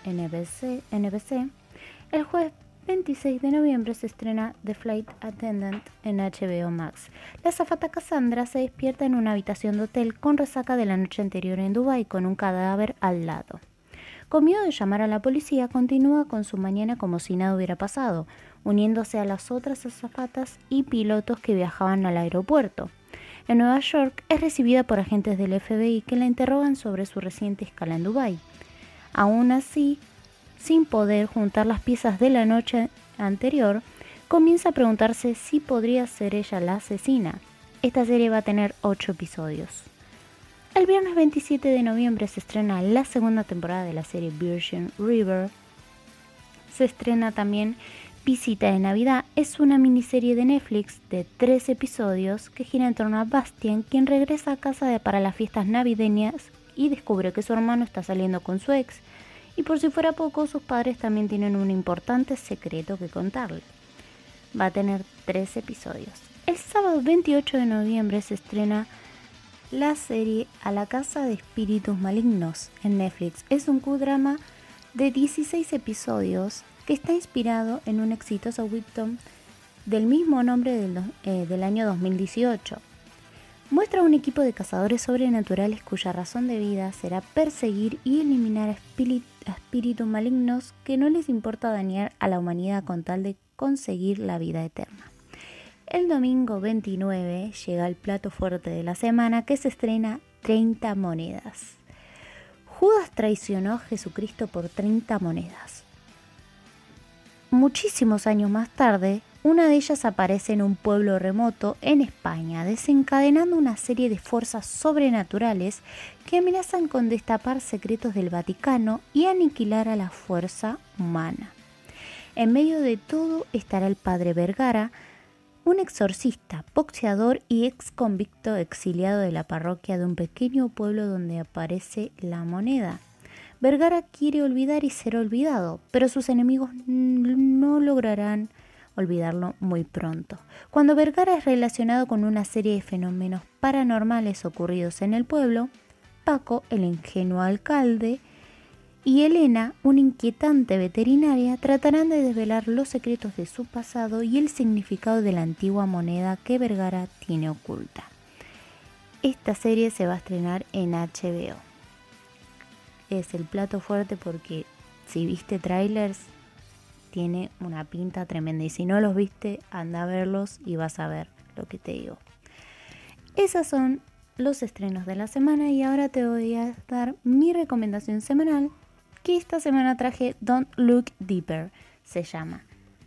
NBC. El jueves 26 de noviembre se estrena The Flight Attendant en HBO Max. La azafata Cassandra se despierta en una habitación de hotel con resaca de la noche anterior en Dubái, con un cadáver al lado. Con miedo de llamar a la policía, continúa con su mañana como si nada hubiera pasado, uniéndose a las otras azafatas y pilotos que viajaban al aeropuerto. En Nueva York es recibida por agentes del FBI que la interrogan sobre su reciente escala en Dubái. Aún así, sin poder juntar las piezas de la noche anterior, comienza a preguntarse si podría ser ella la asesina. Esta serie va a tener 8 episodios. El viernes 27 de noviembre se estrena la segunda temporada de la serie Virgin River. Se estrena también Visita de Navidad es una miniserie de Netflix de 3 episodios que gira en torno a Bastien, quien regresa a casa para las fiestas navideñas y descubre que su hermano está saliendo con su ex. Y por si fuera poco, sus padres también tienen un importante secreto que contarle. Va a tener 3 episodios. El sábado 28 de noviembre se estrena la serie A la Casa de Espíritus Malignos en Netflix. Es un Q-drama de 16 episodios que está inspirado en un exitoso webtoon del mismo nombre del año 2018. Muestra un equipo de cazadores sobrenaturales cuya razón de vida será perseguir y eliminar a espíritus malignos que no les importa dañar a la humanidad con tal de conseguir la vida eterna. El domingo 29 llega el plato fuerte de la semana, que se estrena 30 monedas. Judas traicionó a Jesucristo por 30 monedas. Muchísimos años más tarde, una de ellas aparece en un pueblo remoto en España, desencadenando una serie de fuerzas sobrenaturales que amenazan con destapar secretos del Vaticano y aniquilar a la fuerza humana. En medio de todo estará el padre Vergara, un exorcista, boxeador y ex convicto exiliado de la parroquia de un pequeño pueblo donde aparece la moneda. Vergara quiere olvidar y ser olvidado, pero sus enemigos no lograrán olvidarlo muy pronto. Cuando Vergara es relacionado con una serie de fenómenos paranormales ocurridos en el pueblo, Paco, el ingenuo alcalde, y Elena, una inquietante veterinaria, tratarán de desvelar los secretos de su pasado y el significado de la antigua moneda que Vergara tiene oculta. Esta serie se va a estrenar en HBO. Es el plato fuerte porque si viste trailers tiene una pinta tremenda, y si no los viste anda a verlos y vas a ver lo que te digo. Esos son los estrenos de la semana y ahora te voy a dar mi recomendación semanal, que esta semana traje Don't Look Deeper, se llama.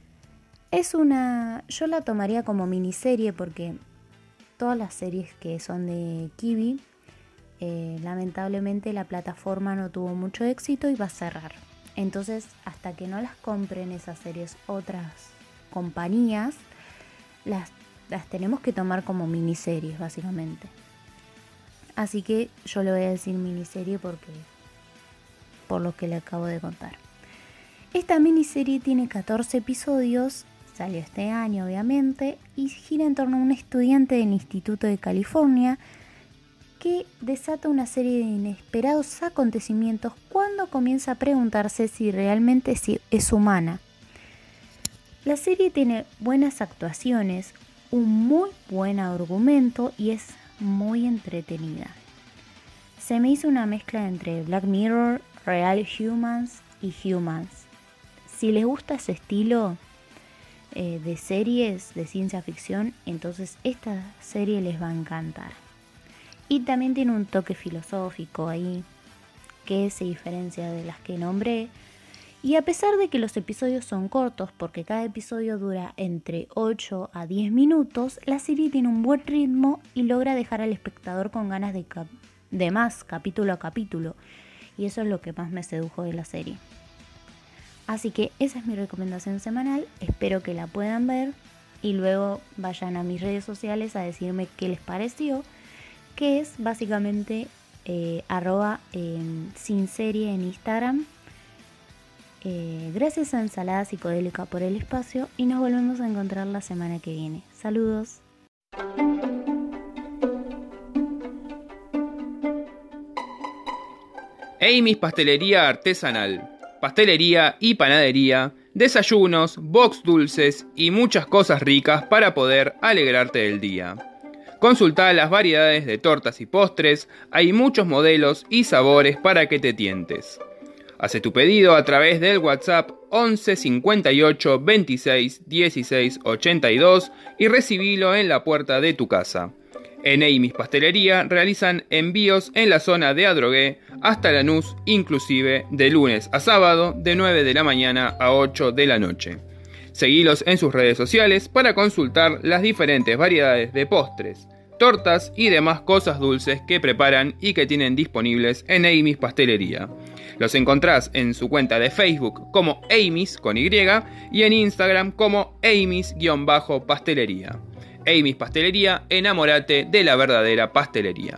Yo la tomaría como miniserie porque todas las series que son de Quibi, lamentablemente la plataforma no tuvo mucho éxito y va a cerrar. Entonces, hasta que no las compren esas series otras compañías, las tenemos que tomar como miniseries, básicamente. Así que yo le voy a decir miniserie por lo que le acabo de contar. Esta miniserie tiene 14 episodios, salió este año obviamente, y gira en torno a un estudiante del Instituto de California que desata una serie de inesperados acontecimientos cuando comienza a preguntarse si realmente es humana. La serie tiene buenas actuaciones, un muy buen argumento y es muy entretenida. Se me hizo una mezcla entre Black Mirror, Real Humans y Humans. Si les gusta ese estilo de series de ciencia ficción, entonces esta serie les va a encantar. Y también tiene un toque filosófico ahí, que se diferencia de las que nombré. Y a pesar de que los episodios son cortos, porque cada episodio dura entre 8 a 10 minutos, la serie tiene un buen ritmo y logra dejar al espectador con ganas de más, capítulo a capítulo. Y eso es lo que más me sedujo de la serie. Así que esa es mi recomendación semanal, espero que la puedan ver y luego vayan a mis redes sociales a decirme qué les pareció, que es básicamente @sinserie en Instagram. Gracias a Ensalada Psicodélica por el espacio y nos volvemos a encontrar la semana que viene. Saludos. Amy's Pastelería Artesanal. Pastelería y panadería, desayunos, box dulces y muchas cosas ricas para poder alegrarte del día. Consulta las variedades de tortas y postres, hay muchos modelos y sabores para que te tientes. Hace tu pedido a través del WhatsApp 11 58 26 16 82 y recibilo en la puerta de tu casa. En Amy's Pastelería realizan envíos en la zona de Adrogué hasta Lanús, inclusive de lunes a sábado de 9 de la mañana a 8 de la noche. Seguilos en sus redes sociales para consultar las diferentes variedades de postres, tortas y demás cosas dulces que preparan y que tienen disponibles en Amy's Pastelería. Los encontrás en su cuenta de Facebook como Amy's con Y y en Instagram como Amy's_pastelería. Amy's Pastelería, enamórate de la verdadera pastelería.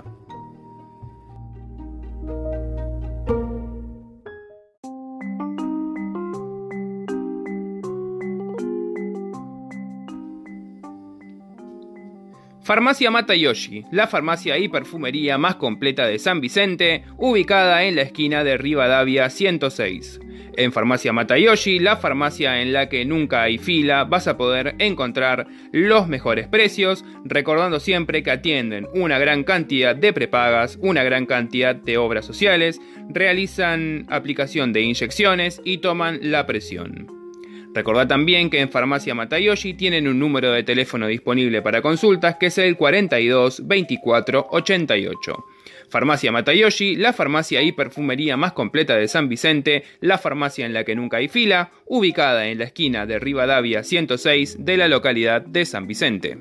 Farmacia Matayoshi, la farmacia y perfumería más completa de San Vicente, ubicada en la esquina de Rivadavia 106. En Farmacia Matayoshi, la farmacia en la que nunca hay fila, vas a poder encontrar los mejores precios, recordando siempre que atienden una gran cantidad de prepagas, una gran cantidad de obras sociales, realizan aplicación de inyecciones y toman la presión. Recordá también que en Farmacia Matayoshi tienen un número de teléfono disponible para consultas que es el 42 24 88. Farmacia Matayoshi, la farmacia y perfumería más completa de San Vicente, la farmacia en la que nunca hay fila, ubicada en la esquina de Rivadavia 106 de la localidad de San Vicente.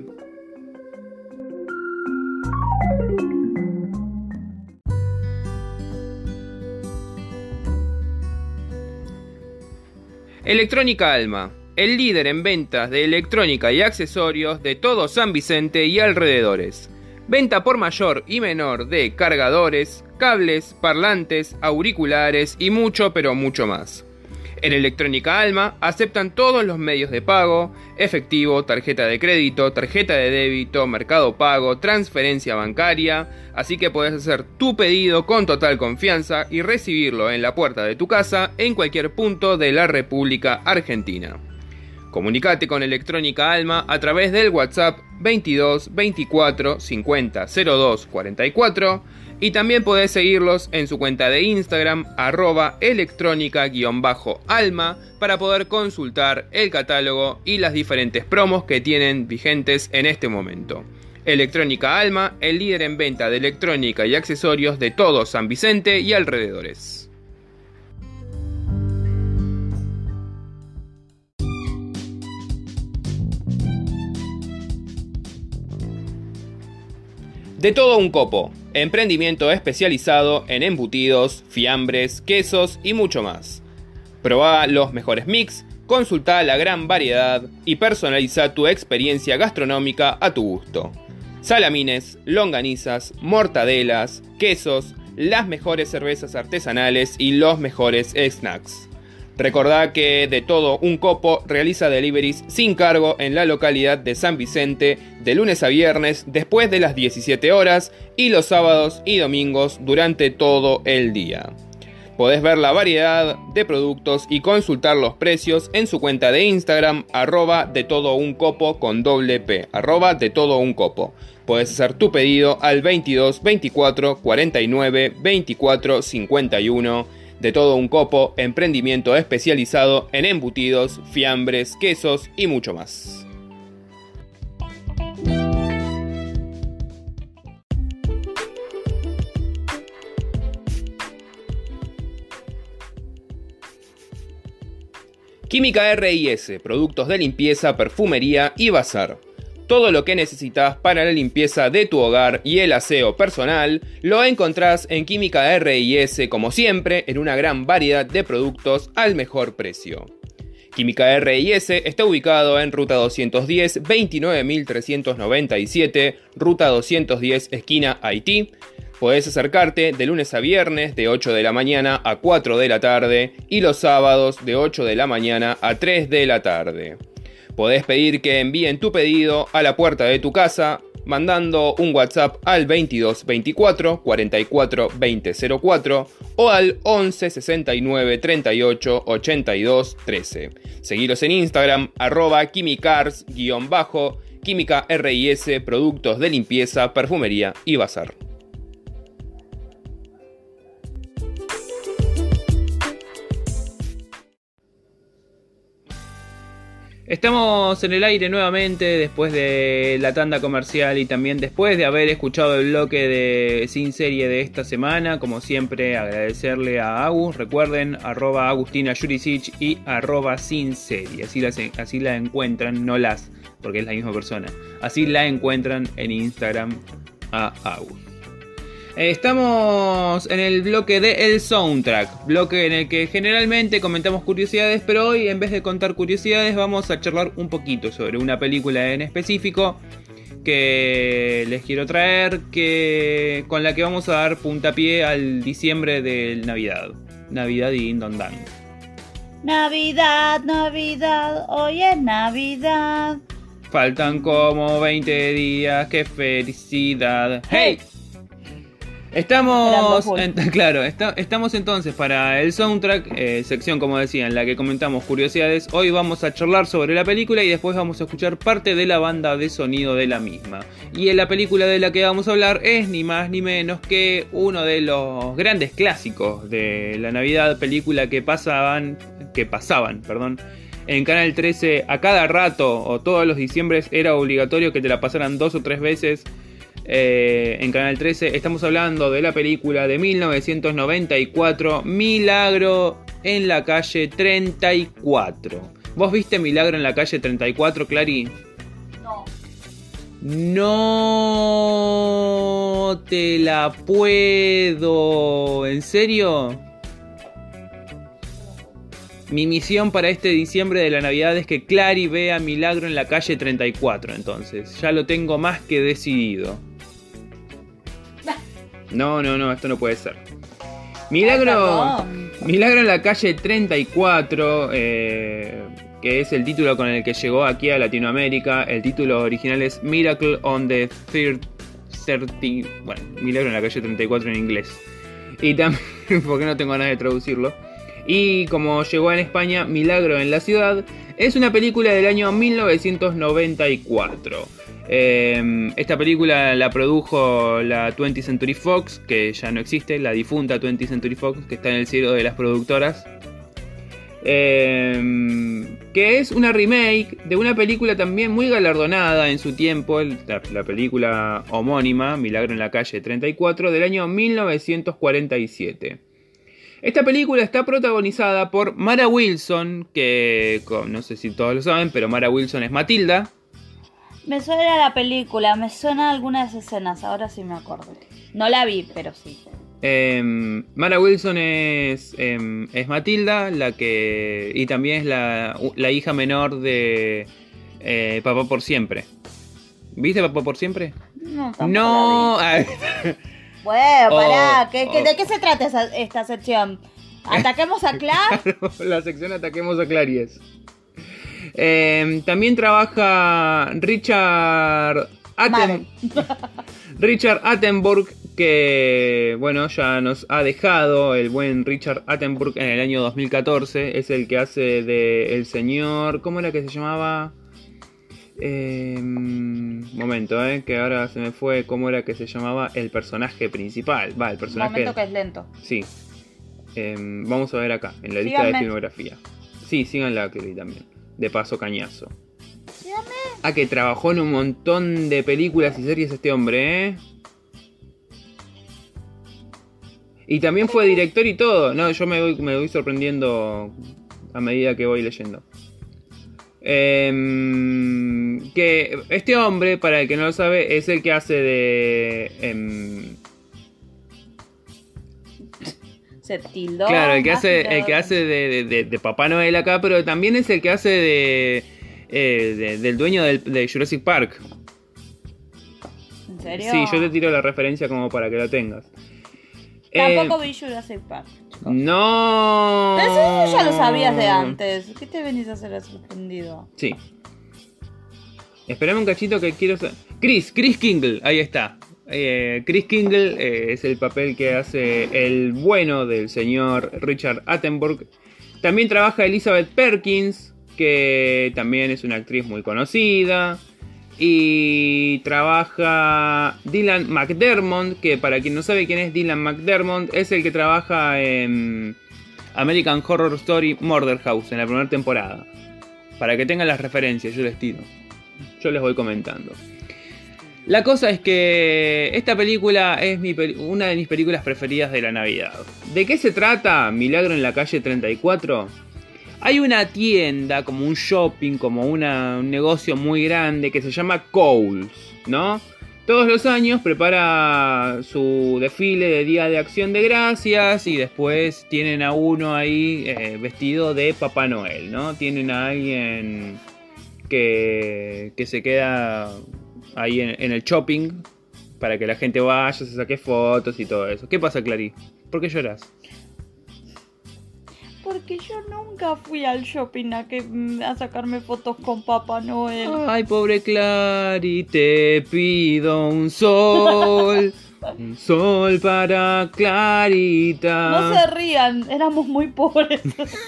Electrónica Alma, el líder en ventas de electrónica y accesorios de todo San Vicente y alrededores. Venta por mayor y menor de cargadores, cables, parlantes, auriculares y mucho pero mucho más. En Electrónica Alma aceptan todos los medios de pago, efectivo, tarjeta de crédito, tarjeta de débito, mercado pago, transferencia bancaria, así que podés hacer tu pedido con total confianza y recibirlo en la puerta de tu casa en cualquier punto de la República Argentina. Comunicate con Electrónica Alma a través del WhatsApp 22 24 50 02 44 y también podés seguirlos en su cuenta de Instagram @electrónica_alma para poder consultar el catálogo y las diferentes promos que tienen vigentes en este momento. Electrónica Alma, el líder en venta de electrónica y accesorios de todo San Vicente y alrededores. De todo un copo, emprendimiento especializado en embutidos, fiambres, quesos y mucho más. Probá los mejores mix, consultá la gran variedad y personaliza tu experiencia gastronómica a tu gusto. Salamines, longanizas, mortadelas, quesos, las mejores cervezas artesanales y los mejores snacks. Recordá que De Todo Un Copo realiza deliveries sin cargo en la localidad de San Vicente de lunes a viernes después de las 17 horas y los sábados y domingos durante todo el día. Podés ver la variedad de productos y consultar los precios en su cuenta de Instagram @detodouncopo con doble P, @detodouncopo. Podés hacer tu pedido al 22 24 49 24 51. De Todo Un Copo, emprendimiento especializado en embutidos, fiambres, quesos y mucho más. Química R&S, productos de limpieza, perfumería y bazar. Todo lo que necesitas para la limpieza de tu hogar y el aseo personal lo encontrás en Química R&S, como siempre, en una gran variedad de productos al mejor precio. Química R&S está ubicado en Ruta 210, 29397, Ruta 210, esquina Haití. Podés acercarte de lunes a viernes de 8 de la mañana a 4 de la tarde y los sábados de 8 de la mañana a 3 de la tarde. Podés pedir que envíen tu pedido a la puerta de tu casa mandando un WhatsApp al 22 24 44 20 04 o al 11 69 38 82 13. Seguilos en Instagram @quimicars_, Química R&S, productos de limpieza, perfumería y bazar. Estamos en el aire nuevamente después de la tanda comercial y también después de haber escuchado el bloque de Sin Serie de esta semana. Como siempre, agradecerle a Agus. Recuerden, @AgustinaJurisic y @SinSerie. Así la encuentran, no las, porque es la misma persona. Así la encuentran en Instagram a Agus. Estamos en el bloque de El Soundtrack, bloque en el que generalmente comentamos curiosidades, pero hoy en vez de contar curiosidades vamos a charlar un poquito sobre una película en específico que les quiero traer, con la que vamos a dar puntapié al diciembre del Navidad. Navidad y Indondán. Navidad, Navidad, hoy es Navidad. Faltan como 20 días, qué felicidad. ¡Hey! Estamos entonces para el soundtrack, sección como decía en la que comentamos curiosidades. Hoy vamos a charlar sobre la película y después vamos a escuchar parte de la banda de sonido de la misma. Y en la película de la que vamos a hablar es ni más ni menos que uno de los grandes clásicos de la Navidad, película que pasaban, en Canal 13 a cada rato o todos los diciembres era obligatorio que te la pasaran 2 o 3 veces. En Canal 13 estamos hablando de la película de 1994, Milagro en la calle 34. ¿Vos viste Milagro en la calle 34, Clary? No te la puedo. ¿En serio? Mi misión para este diciembre de la Navidad es que Clary vea Milagro en la calle 34, entonces. Ya lo tengo más que decidido. No, esto no puede ser. Milagro en la calle 34, que es el título con el que llegó aquí a Latinoamérica. El título original es Miracle on the 30... Bueno, Milagro en la calle 34 en inglés. Y también, porque no tengo ganas de traducirlo. Y como llegó en España, Milagro en la ciudad, es una película del año 1994. Esta película la produjo la 20th Century Fox, que ya no existe, la difunta 20th Century Fox, que está en el cielo de las productoras. Que es una remake de una película también muy galardonada en su tiempo, la película homónima, Milagro en la calle 34, del año 1947. Esta película está protagonizada por Mara Wilson, que no sé si todos lo saben, pero Mara Wilson es Matilda. Me suena la película, me suena algunas escenas, ahora sí me acuerdo. No la vi, pero sí. Mara Wilson es Matilda, y también es la hija menor de Papá por Siempre. ¿Viste Papá por Siempre? No, tampoco no. la vi. Bueno, pará, ¿de qué se trata esta sección? ¿Ataquemos a Clark? La sección Ataquemos a Claries. También trabaja Richard Attenborough, que bueno, ya nos ha dejado el buen Richard Attenborough en el año 2014. Es el que hace de el señor... ¿Cómo era que se llamaba? Momento, que ahora se me fue cómo era que se llamaba el personaje principal. El personaje... Momento que es lento. Sí. Vamos a ver acá, en la lista de filmografía. Sí, síganla a Clary también. De paso, cañazo. Síganme. Que trabajó en un montón de películas y series este hombre, Y también fue director y todo. No, yo me voy sorprendiendo a medida que voy leyendo. Que este hombre, para el que no lo sabe, es el que hace de... Se tildó. Claro, el que hace de Papá Noel acá, pero también es el que hace del dueño de Jurassic Park. ¿En serio? Sí, yo te tiro la referencia como para que lo tengas. Tampoco vi Jurassic Park, chicos. No. Pero eso ya lo sabías de antes. ¿Qué te venís a hacer sorprendido? Sí. Esperame un cachito que quiero... Chris Kingle, ahí está. Chris Kingle es el papel que hace el bueno del señor Richard Attenborough. También trabaja Elizabeth Perkins, que también es una actriz muy conocida. Y trabaja Dylan McDermott, que para quien no sabe quién es Dylan McDermott, es el que trabaja en American Horror Story Murder House en la primera temporada. Para que tengan las referencias, yo les tiro. Yo les voy comentando. La cosa es que esta película es una de mis películas preferidas de la Navidad. ¿De qué se trata Milagro en la calle 34? Hay una tienda, como un shopping, como un negocio muy grande que se llama Coles, ¿no? todos los años prepara su desfile de Día de Acción de Gracias y después tienen a uno ahí vestido de Papá Noel, ¿no? Tienen a alguien que se queda ahí en el shopping para que la gente vaya, se saque fotos y todo eso. ¿Qué pasa, Clary? ¿Por qué lloras? Porque yo nunca fui al shopping a sacarme fotos con Papá Noel. Ay, pobre Clary, te pido un sol. Un sol para Clarita. No se rían, éramos muy pobres.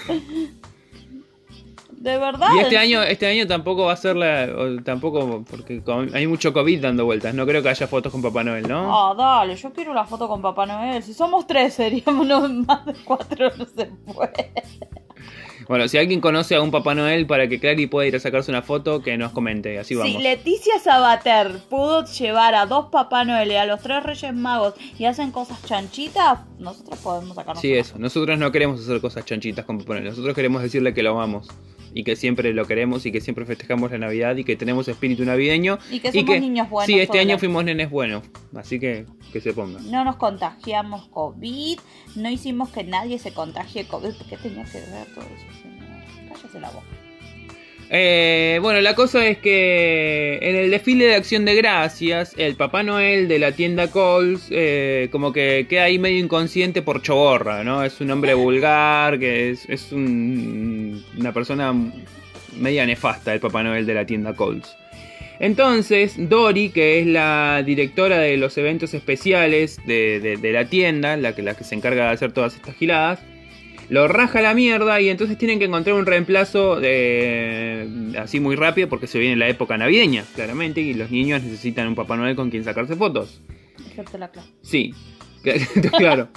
De verdad. Y este año tampoco va a ser tampoco, porque hay mucho COVID dando vueltas. No creo que haya fotos con Papá Noel, ¿no? Ah, dale, yo quiero una foto con Papá Noel. Si somos 3 seríamos, no, más de 4 no se puede. Bueno, si alguien conoce a un Papá Noel para que Clary pueda ir a sacarse una foto, que nos comente, así vamos. Si Leticia Sabater pudo llevar a 2 Papá Noel y a los 3 Reyes Magos y hacen cosas chanchitas, nosotros podemos sacarnos. Sí, eso. Nosotros no queremos hacer cosas chanchitas con Papá Noel. Nosotros queremos decirle que lo amamos. Y que siempre lo queremos y que siempre festejamos la Navidad y que tenemos espíritu navideño. Y que somos niños buenos. Sí, este año fuimos nenes buenos. Así que se ponga. No nos contagiamos COVID. No hicimos que nadie se contagie COVID. ¿Por qué tenía que ver todo eso, señor? Cállese la boca. Bueno, la cosa es que en el desfile de Acción de Gracias, el Papá Noel de la tienda Kohl's como que queda ahí medio inconsciente por choborra, ¿no? Es un hombre vulgar, que es una persona media nefasta, el Papá Noel de la tienda Kohl's. Entonces, Dory, que es la directora de los eventos especiales de la tienda, la que se encarga de hacer todas estas giladas, lo raja a la mierda y entonces tienen que encontrar un reemplazo así muy rápido porque se viene la época navideña, claramente, y los niños necesitan un Papá Noel con quien sacarse fotos. Excepto la clase. Sí, claro.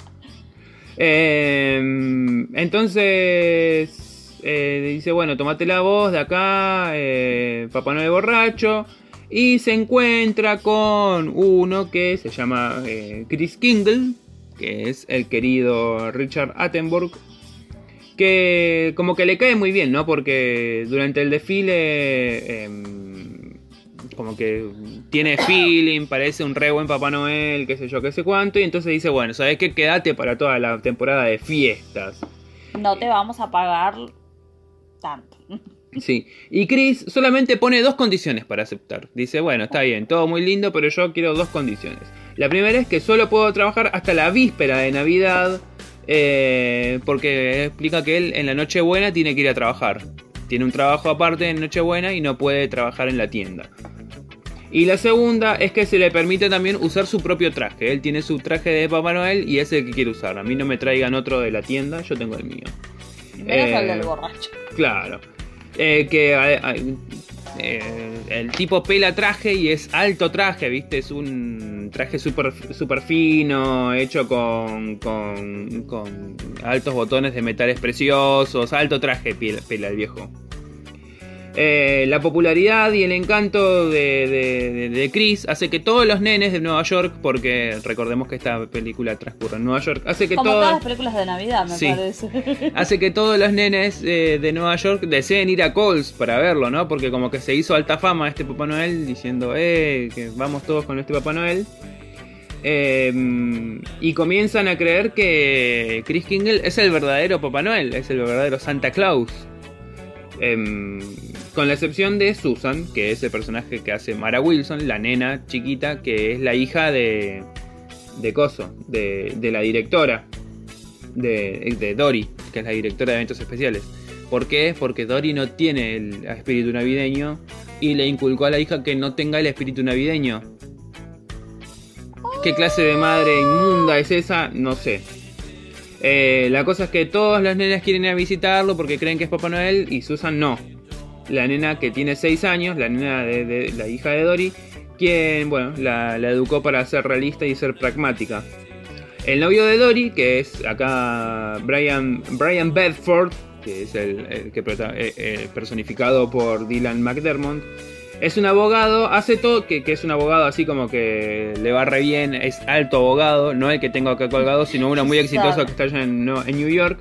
Entonces dice, bueno, tomate la voz de acá, Papá Noel borracho, y se encuentra con uno que se llama Chris Kingle, que es el querido Richard Attenborough, que como que le cae muy bien, ¿no? Porque durante el desfile como que tiene feeling, parece un re buen Papá Noel, qué sé yo, qué sé cuánto, y entonces dice, bueno, ¿sabes qué? Quédate para toda la temporada de fiestas. No te vamos a pagar tanto. Sí, y Chris solamente pone 2 condiciones para aceptar. Dice, bueno, está bien, todo muy lindo, pero yo quiero 2 condiciones. La primera es que solo puedo trabajar hasta la víspera de Navidad, porque explica que él en la Nochebuena tiene que ir a trabajar. Tiene un trabajo aparte en Nochebuena y no puede trabajar en la tienda. Y la segunda es que se le permite también usar su propio traje. Él tiene su traje de Papá Noel y es el que quiere usar. A mí no me traigan otro de la tienda, yo tengo el mío. Menos el del borracho. Claro. El tipo pela traje y es alto traje, ¿viste? Es un traje super fino, hecho con altos botones de metales preciosos. Alto traje pela el viejo. La popularidad y el encanto de Chris hace que todos los nenes de Nueva York, porque recordemos que esta película transcurre en Nueva York, hace que como todas las películas de Navidad, me parece. Hace que todos los nenes de Nueva York deseen ir a Kohl's para verlo, ¿no? Porque como que se hizo alta fama este Papá Noel diciendo, que vamos todos con este Papá Noel. Y comienzan a creer que Chris Kingle es el verdadero Papá Noel, es el verdadero Santa Claus. Con la excepción de Susan, que es el personaje que hace Mara Wilson, la nena chiquita, que es la hija de la directora de Dory, que es la directora de eventos especiales. ¿Por qué? Porque Dory no tiene el espíritu navideño y le inculcó a la hija que no tenga el espíritu navideño. ¿Qué clase de madre inmunda es esa? No sé. La cosa es que todos los nenes quieren ir a visitarlo porque creen que es Papá Noel y Susan no. La nena que tiene 6 años, la nena de la hija de Dory, quien, bueno, la educó para ser realista y ser pragmática. El novio de Dory, que es acá Brian Bedford, que es el personificado por Dylan McDermott, es un abogado, hace todo, que es un abogado así como que le va re bien, es alto abogado, no el que tengo acá colgado, sino uno muy exitoso que está allá en New York.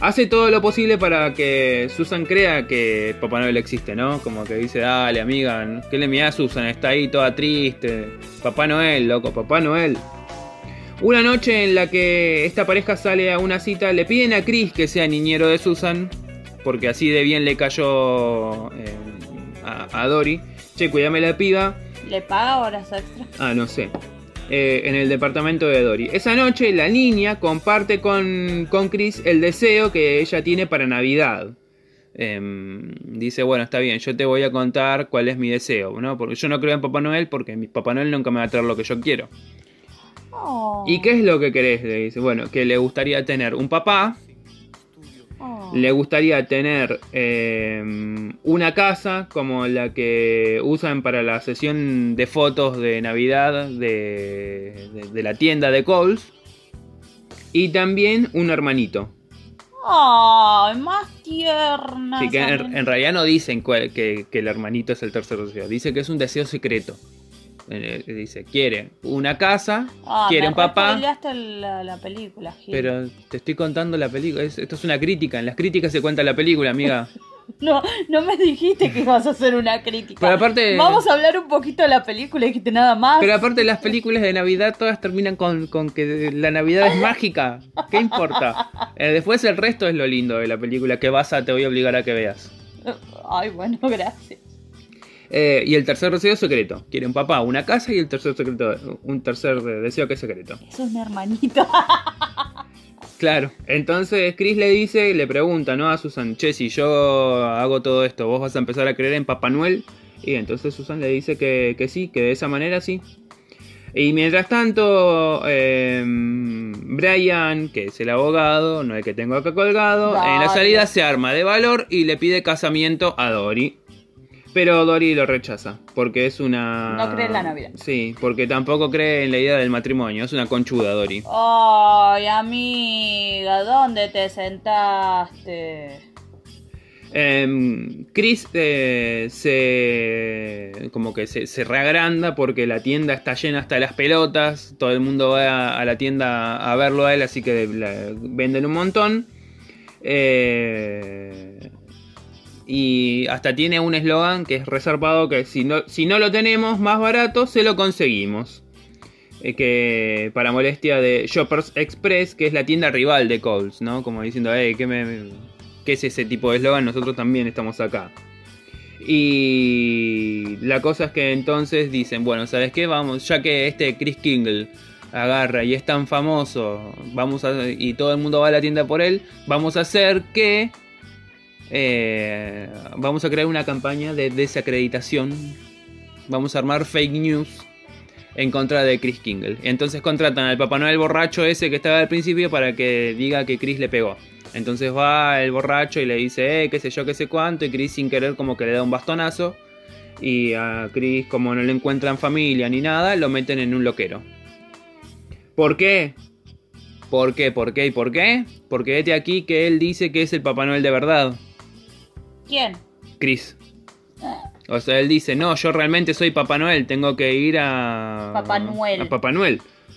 hace todo lo posible para que Susan crea que Papá Noel existe, ¿no? Como que dice, dale amiga, ¿qué le mirás a Susan? Está ahí toda triste. Papá Noel, loco, Papá Noel. Una noche en la que esta pareja sale a una cita, le piden a Chris que sea niñero de Susan, porque así de bien le cayó a Dory. Che, cuídame la piba. ¿Le paga horas extra? Ah, no sé. En el departamento de Dory. Esa noche la niña comparte con Chris el deseo que ella tiene para Navidad. Dice, bueno, está bien, yo te voy a contar cuál es mi deseo, ¿no? Porque yo no creo en Papá Noel porque mi Papá Noel nunca me va a traer lo que yo quiero. Oh. ¿Y qué es lo que querés? Le dice, bueno, que le gustaría tener un papá. Le gustaría tener una casa como la que usan para la sesión de fotos de Navidad de la tienda de Kohl's. Y también un hermanito. ¡Ay, más tierna! Así que en realidad no dicen que el hermanito es el tercer deseo. Dice que es un deseo secreto. Dice, quiere una casa, quiere un papá. La película, Gil. Pero te estoy contando la película. Esto es una crítica. En las críticas se cuenta la película, amiga. No me dijiste que ibas a hacer una crítica. Pero aparte, vamos a hablar un poquito de la película, dijiste nada más. Pero aparte las películas de Navidad todas terminan con que la Navidad es mágica. ¿Qué importa? Después el resto es lo lindo de la película que te voy a obligar a que veas. Ay, bueno, gracias. Y el tercer deseo secreto. Quiere un papá, una casa y un tercer deseo que es secreto. Eso es mi hermanito. Claro. Entonces Chris le pregunta, ¿no? A Susan, che, si yo hago todo esto, ¿vos vas a empezar a creer en Papá Noel? Y entonces Susan le dice que sí, que de esa manera sí. Y mientras tanto, Brian, que es el abogado, no el que tengo acá colgado, en la salida se arma de valor y le pide casamiento a Dory. Pero Dory lo rechaza, porque es una... No cree en la Navidad. Sí, porque tampoco cree en la idea del matrimonio, es una conchuda Dory. Ay, amiga, ¿dónde te sentaste? Chris se reagranda porque la tienda está llena hasta las pelotas, todo el mundo va a la tienda a verlo a él, así que venden un montón. Y hasta tiene un eslogan que es resarpado, que si no lo tenemos más barato, se lo conseguimos. Que para molestia de Shoppers Express, que es la tienda rival de Kohl's, ¿no? Como diciendo, ¿qué es ese tipo de eslogan? Nosotros también estamos acá. Y la cosa es que entonces dicen, bueno, ¿sabes qué? Vamos, ya que Chris Kingle agarra y es tan famoso, y todo el mundo va a la tienda por él, vamos a hacer que... vamos a crear una campaña de desacreditación. Vamos a armar fake news en contra de Chris Kingle. Entonces contratan al Papá Noel borracho ese que estaba al principio para que diga que Chris le pegó. Entonces va el borracho y le dice, qué sé yo, qué sé cuánto. Y Chris sin querer como que le da un bastonazo. Y a Chris, como no le encuentran familia ni nada, lo meten en un loquero. ¿Por qué? ¿Por qué? ¿Por qué? ¿Y por qué? Porque vete aquí que él dice que es el Papá Noel de verdad. ¿Quién? Chris. O sea, él dice, no, yo realmente soy Papá Noel, tengo que ir a... Papá Noel. A Papá Noel.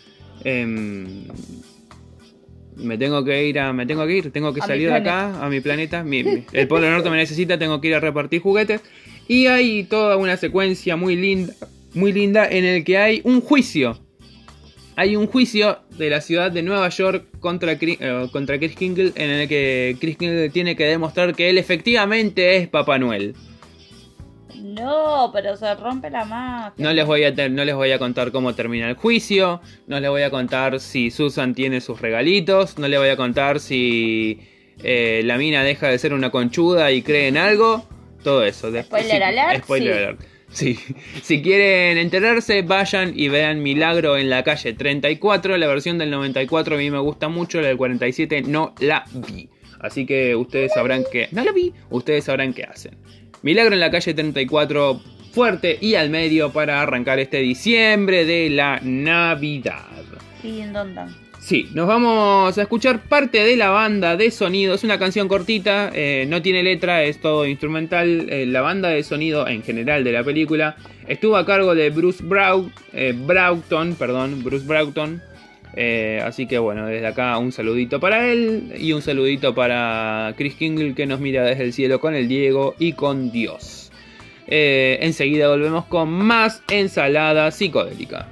Tengo que salir de acá, a mi planeta. El Polo Norte me necesita, tengo que ir a repartir juguetes. Y hay toda una secuencia muy linda en el que hay un juicio. Hay un juicio de la ciudad de Nueva York contra Chris Kingle, en el que Chris Kingle tiene que demostrar que él efectivamente es Papá Noel. No, pero se rompe la máquina. No les voy a contar cómo termina el juicio, no les voy a contar si Susan tiene sus regalitos, no les voy a contar si la mina deja de ser una conchuda y cree en algo, todo eso. Spoiler alert. Spoiler alert. Sí. Si quieren enterarse, vayan y vean Milagro en la calle 34. La versión del 94 a mí me gusta mucho, la del 47 no la vi. Así que ustedes sabrán que... No la vi, ustedes sabrán qué hacen. Milagro en la calle 34, fuerte y al medio para arrancar este diciembre de la Navidad. ¿Y en dónde? Sí, nos vamos a escuchar parte de la banda de sonido. Es una canción cortita, no tiene letra, es todo instrumental. La banda de sonido en general de la película estuvo a cargo de Bruce Broughton. Así que bueno, desde acá un saludito para él y un saludito para Chris Kingle, que nos mira desde el cielo con el Diego y con Dios. Enseguida volvemos con más ensalada psicodélica.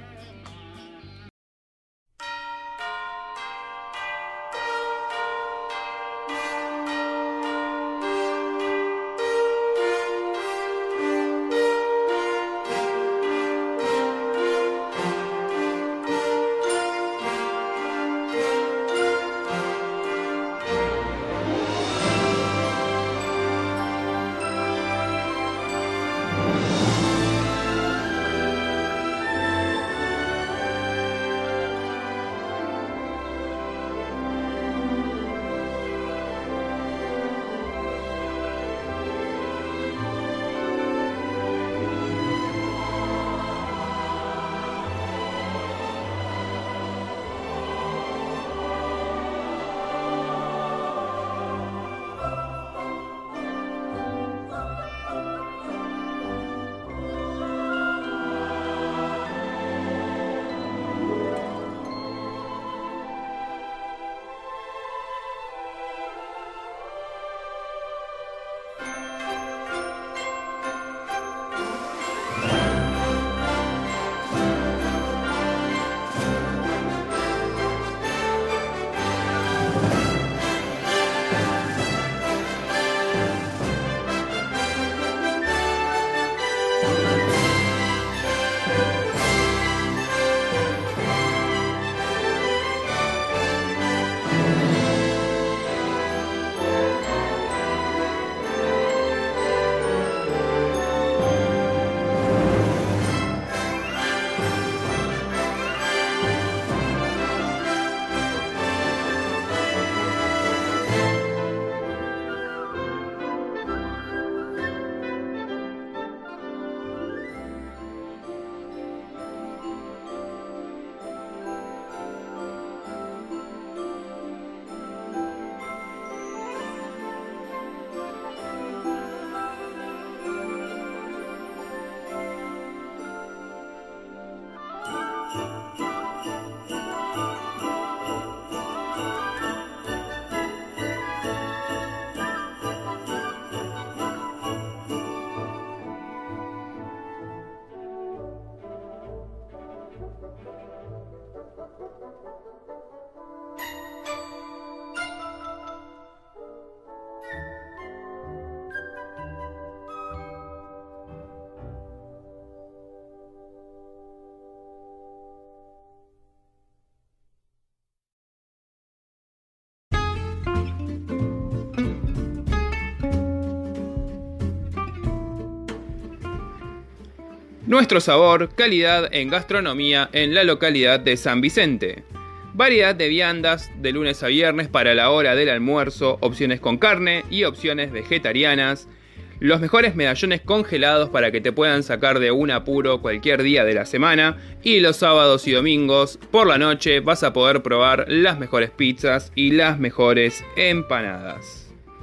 Nuestro sabor, calidad en gastronomía en la localidad de San Vicente. Variedad de viandas de lunes a viernes para la hora del almuerzo, opciones con carne y opciones vegetarianas. Los mejores medallones congelados para que te puedan sacar de un apuro cualquier día de la semana. Y los sábados y domingos por la noche vas a poder probar las mejores pizzas y las mejores empanadas.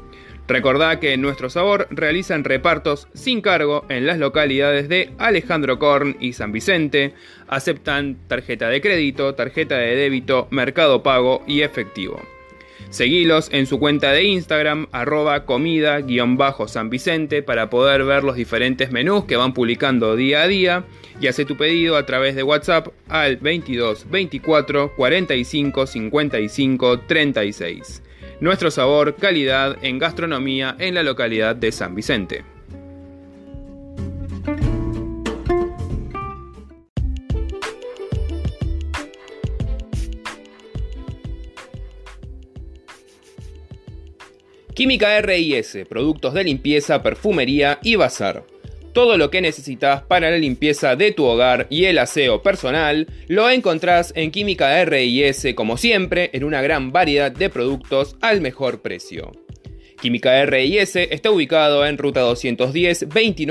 Recordá que en Nuestro Sabor realizan repartos sin cargo en las localidades de Alejandro Korn y San Vicente. Aceptan tarjeta de crédito, tarjeta de débito, Mercado Pago y efectivo. Seguilos en su cuenta de Instagram, @comida_San Vicente, para poder ver los diferentes menús que van publicando día a día. Y hace tu pedido a través de WhatsApp al 22 24 45 55 36. Nuestro Sabor, calidad en gastronomía en la localidad de San Vicente. Química R&S, productos de limpieza, perfumería y bazar. Todo lo que necesitas para la limpieza de tu hogar y el aseo personal lo encontrás en Química R&S, como siempre, en una gran variedad de productos al mejor precio. Química R&S está ubicado en Ruta 210,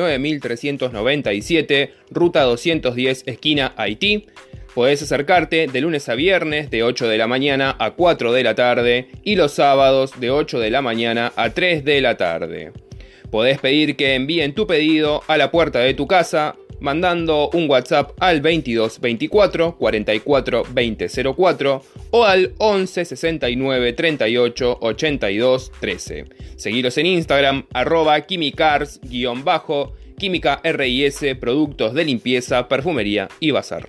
29.397, Ruta 210, esquina Haití. Podés acercarte de lunes a viernes de 8 de la mañana a 4 de la tarde y los sábados de 8 de la mañana a 3 de la tarde. Podés pedir que envíen tu pedido a la puerta de tu casa mandando un WhatsApp al 22 24 44 20 04 o al 11 69 38 82 13. Seguiros en Instagram, @quimicars_, Química RIS, productos de limpieza, perfumería y bazar.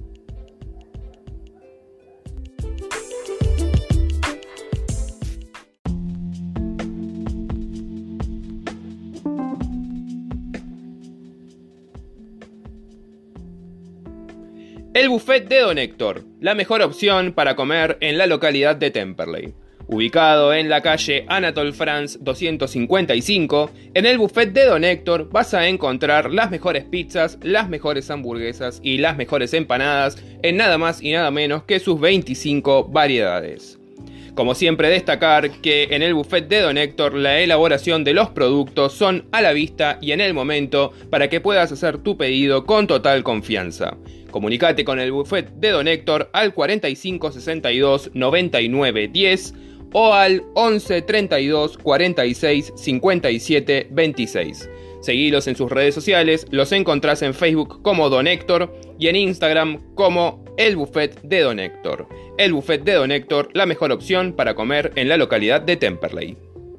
El buffet de Don Héctor, la mejor opción para comer en la localidad de Temperley. Ubicado en la calle Anatole France 255, en el buffet de Don Héctor vas a encontrar las mejores pizzas, las mejores hamburguesas y las mejores empanadas en nada más y nada menos que sus 25 variedades. Como siempre, destacar que en el buffet de Don Héctor la elaboración de los productos son a la vista y en el momento para que puedas hacer tu pedido con total confianza. Comunicate con el buffet de Don Héctor al 45 62 99 10 o al 11 32 46 57 26. Seguilos en sus redes sociales, los encontrás en Facebook como Don Héctor y en Instagram como El Buffet de Don Héctor. El Buffet de Don Héctor, la mejor opción para comer en la localidad de Temperley.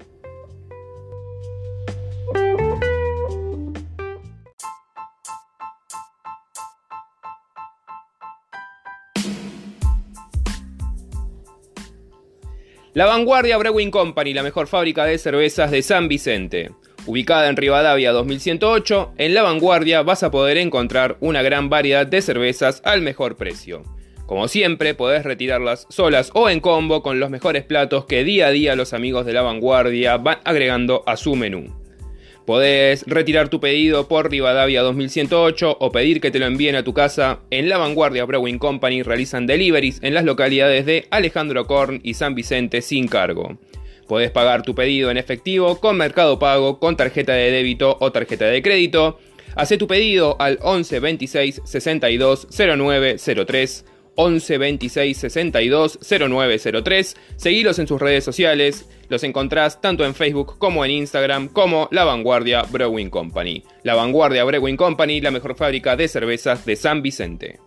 La Vanguardia Brewing Company, la mejor fábrica de cervezas de San Vicente. Ubicada en Rivadavia 2108, en La Vanguardia vas a poder encontrar una gran variedad de cervezas al mejor precio. Como siempre, podés retirarlas solas o en combo con los mejores platos que día a día los amigos de La Vanguardia van agregando a su menú. Podés retirar tu pedido por Rivadavia 2108 o pedir que te lo envíen a tu casa. En La Vanguardia Brewing Company realizan deliveries en las localidades de Alejandro Korn y San Vicente sin cargo. Podés pagar tu pedido en efectivo, con Mercado Pago, con tarjeta de débito o tarjeta de crédito. Hacé tu pedido al 11 26 62 09 03. 11 26 62 09 03. Seguilos en sus redes sociales. Los encontrás tanto en Facebook como en Instagram como La Vanguardia Brewing Company. La Vanguardia Brewing Company, la mejor fábrica de cervezas de San Vicente.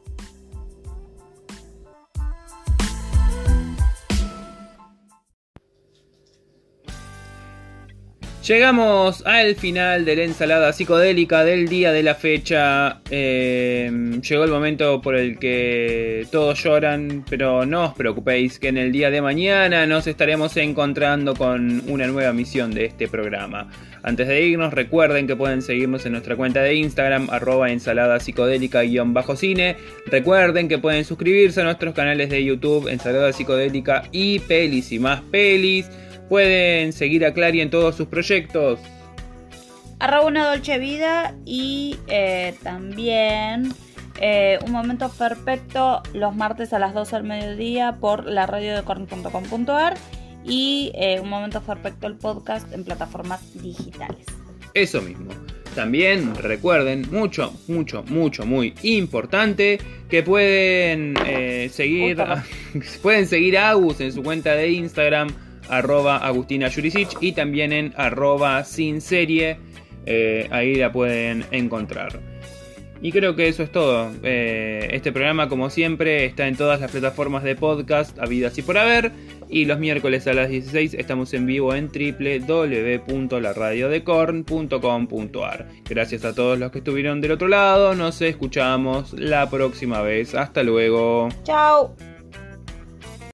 Llegamos al final de la ensalada psicodélica del día de la fecha. Llegó el momento por el que todos lloran, pero no os preocupéis que en el día de mañana nos estaremos encontrando con una nueva emisión de este programa. Antes de irnos, recuerden que pueden seguirnos en nuestra cuenta de Instagram, @ensalada psicodélica_cine. Recuerden que pueden suscribirse a nuestros canales de YouTube, Ensalada Psicodélica y Pelis y Más Pelis. Pueden seguir a Clary en todos sus proyectos. Una Dolce Vida y también Un Momento Perfecto los martes a las 12 del mediodía por la radio de corn.com.ar y Un Momento Perfecto el podcast en plataformas digitales. Eso mismo. También recuerden, muy importante, que pueden seguir a Agus en su cuenta de Instagram, @AgustinaJurisic, y también en @sinserie. Ahí la pueden encontrar. Y creo que eso es todo. Este programa, como siempre, está en todas las plataformas de podcast habidas y por haber. Y los miércoles a las 16 estamos en vivo en www.laradiodecorn.com.ar. Gracias a todos los que estuvieron del otro lado. Nos escuchamos la próxima vez. Hasta luego. Chao.